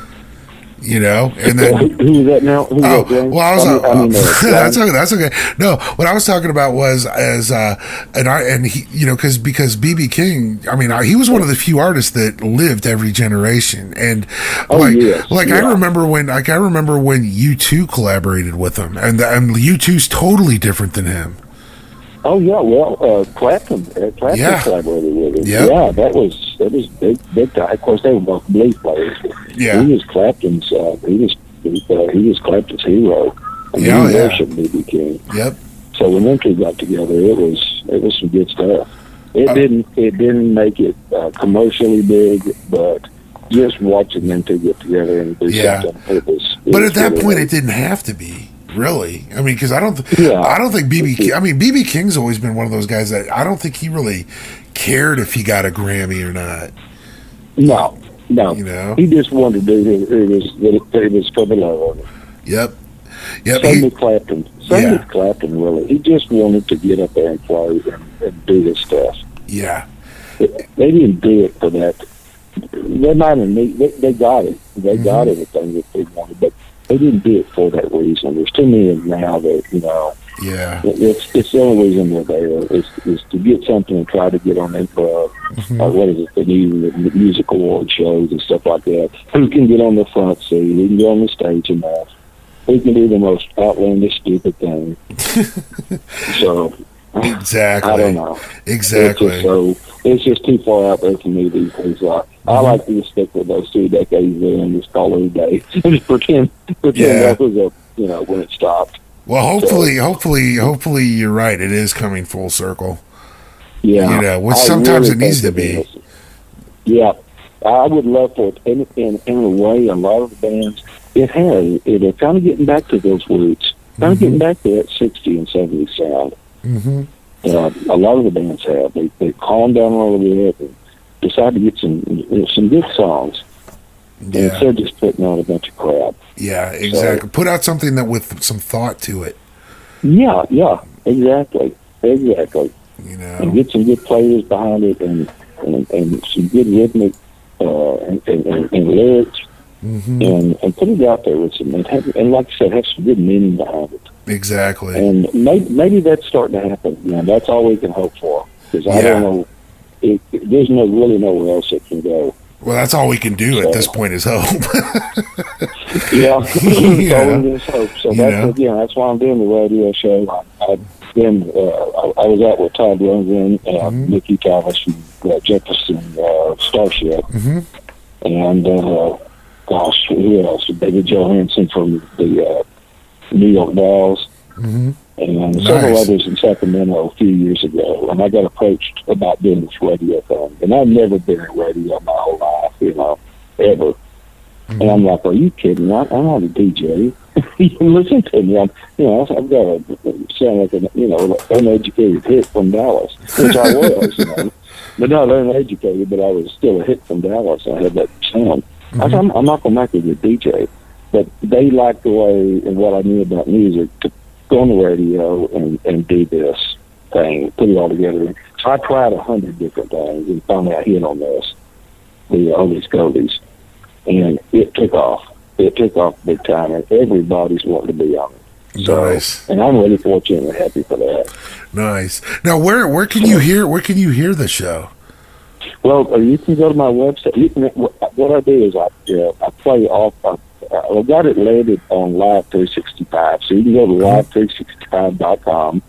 You know, and then who, who was that now? Who was oh that, James? well, I was I mean, uh, I mean, uh, that's okay. That's okay. No, what I was talking about was as uh, and I and he, you know, because because B B King, I mean, I, he was one of the few artists that lived every generation, and Oh, like yes, like I yeah. remember when like I remember when U two collaborated with him, and and U two's totally different than him. Oh yeah, well, uh, Clapton, uh, Clapton Yeah. collaborated with him. Yep. Yeah, that was that was big, big time. Of course, they were both blues players. Yeah. He was Clapton's. Uh, he was uh, he was Clapton's hero. And Yeah, he yeah. worshipped B B King. Yep. So when them two got together, it was it was some good stuff. It Uh, didn't it didn't make it uh, commercially big, but just watching them two get together and do Yeah. something, it was. It But was at that really point, nice. it didn't have to be. Really, I mean, because I don't, th- Yeah. I don't think B B. King, I mean, B B King's always been one of those guys that I don't think he really cared if he got a Grammy or not. no, no. You know? He just wanted to do it. It was it was for the love of it. Yep, yep. Same he- with Clapton. Same Yeah. with Clapton, really. He just wanted to get up there and play and, and do his stuff. yeah, They didn't do it for that. They might have need, they, they got it. They Mm-hmm. got everything that they wanted, but they didn't do it for that reason. There's too many of them now that, you know, yeah, it's it's the only reason they're there is, is to get something and try to get on improv. Mhm. Uh, what is it, the new the music award shows and stuff like that. Who can get on the front seat? Who can get on the stage enough? Who can do the most outlandish, stupid thing? So, exactly. I don't know. Exactly. It's just, so, it's just too far out there for me these days. Like, Mm-hmm. I like to just stick with those two decades there and just call it a day. Just pretend, pretend Yeah. that was a, you know, when it stopped. Well, hopefully, hopefully, hopefully, you're right. It is coming full circle. Yeah. You know, which I sometimes really it needs think to it is. Yeah. I would love for it. In, in, in a way, a lot of the bands it has. It, it's kind of getting back to those roots, kind of mm-hmm. getting back to that sixty and seventy sound. Mm-hmm. Uh, a lot of the bands have. They they calmed down a little bit and decided to get some some good songs yeah. instead of just putting out a bunch of crap. Yeah, exactly. So, put out something that with some thought to it. Yeah, yeah, exactly, exactly. You know, and get some good players behind it, and and, and some good rhythmic uh, and, and, and, and lyrics, mm-hmm. and and put it out there with some and, have, and like I said, have some good meaning behind it. Exactly. And maybe, maybe that's starting to happen. You know, that's all we can hope for, because I yeah. don't know. It, it, there's no really nowhere else it can go. Well, that's all we can do so, at this point is hope. yeah, that's all we can hope. So you that's know? again, that's why I'm doing the radio show. I, I've been, uh, I, I was out with Todd Rundgren and mm-hmm. Mickey Thomas from uh, Jefferson uh, Starship, mm-hmm. and uh, gosh, who else? David Johansen from the uh, New York Dolls. Mm-hmm. And nice. several others in Sacramento a few years ago, and I got approached about doing this radio thing. And I've never been in radio my whole life, you know, ever. Mm-hmm. And I'm like, are you kidding? I, I'm not a D J. You can listen to me. I'm, you know, I've got a sound like an, you know, uneducated hit from Dallas, which I was, you know. But not uneducated, but I was still a hit from Dallas. I had that sound. Mm-hmm. I said, I'm, I'm not going to make a good D J. But they liked the way and what I knew about music to go on the radio and, and do this thing, put it all together. So I tried a hundred different things and finally I hit on this, the oldies goldies, and it took off. It took off big time, and everybody's wanting to be on it. So, nice. And I'm really fortunate and happy for that. Nice. Now, where where can you hear where can you hear the show? Well, you can go to my website. You can, what I do is I uh, I play off. I, I got it landed on Live three sixty-five, so you can go to live three sixty-five dot com,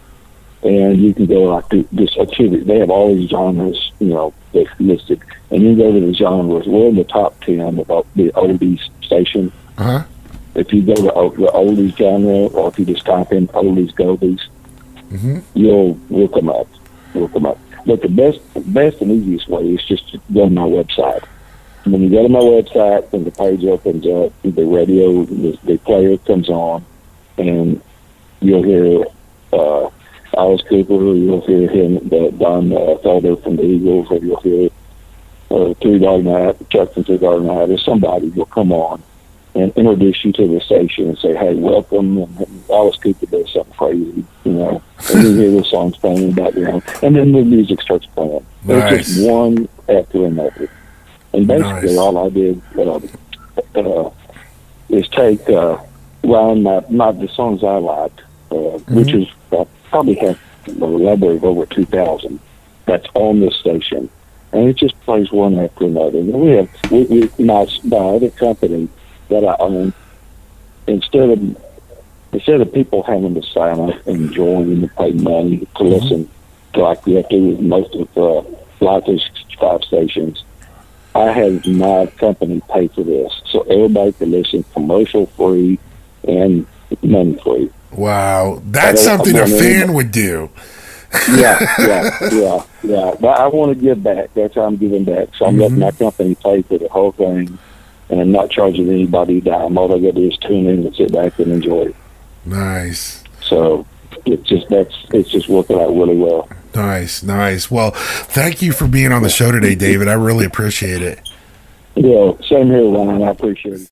and you can go like to this activity. They have all these genres, you know, they listed, and you go to the genres. We're in the top ten of the oldies station. Uh-huh. If you go to the oldies genre, or if you just type in oldies goldies, mm-hmm. you'll will come up. Will come up. But the best, best and easiest way is just to go to my website. When you go to my website, when the page opens up, the radio, the, the player comes on, and you'll hear uh, Alice Cooper, you'll hear him, the, Don uh, Felder from the Eagles, or you'll hear uh, Three Dog Night, Chuck from Three Dog Night, or somebody will come on and introduce you to the station and say, hey, welcome, and, and Alice Cooper does something crazy, you know, and you hear the songs playing in the background, and then the music starts playing. Nice. It's just one after another. And basically, nice. all I did uh, uh, is take uh, around my, my the songs I liked, uh, mm-hmm. which is uh, probably have a library of over two thousand that's on this station, and it just plays one after another. And we have we, we my, my other company that I own, instead of instead of people having to sign up and join and pay money to mm-hmm. listen to, like we have to with most of uh, Live three sixty-five stations, I had my company pay for this, so everybody could listen commercial free and money free. Wow, that's something a fan would do. yeah, yeah, yeah, yeah. But I want to give back. That's how I'm giving back. So I'm mm-hmm. letting my company pay for the whole thing, and I'm not charging anybody a dime. All they got to do is tune in and sit back and enjoy it. Nice. So it's just that's it's just working out really well. Nice, nice. Well, thank you for being on the show today, David. I really appreciate it. Yeah, same here, Ryan. I appreciate it.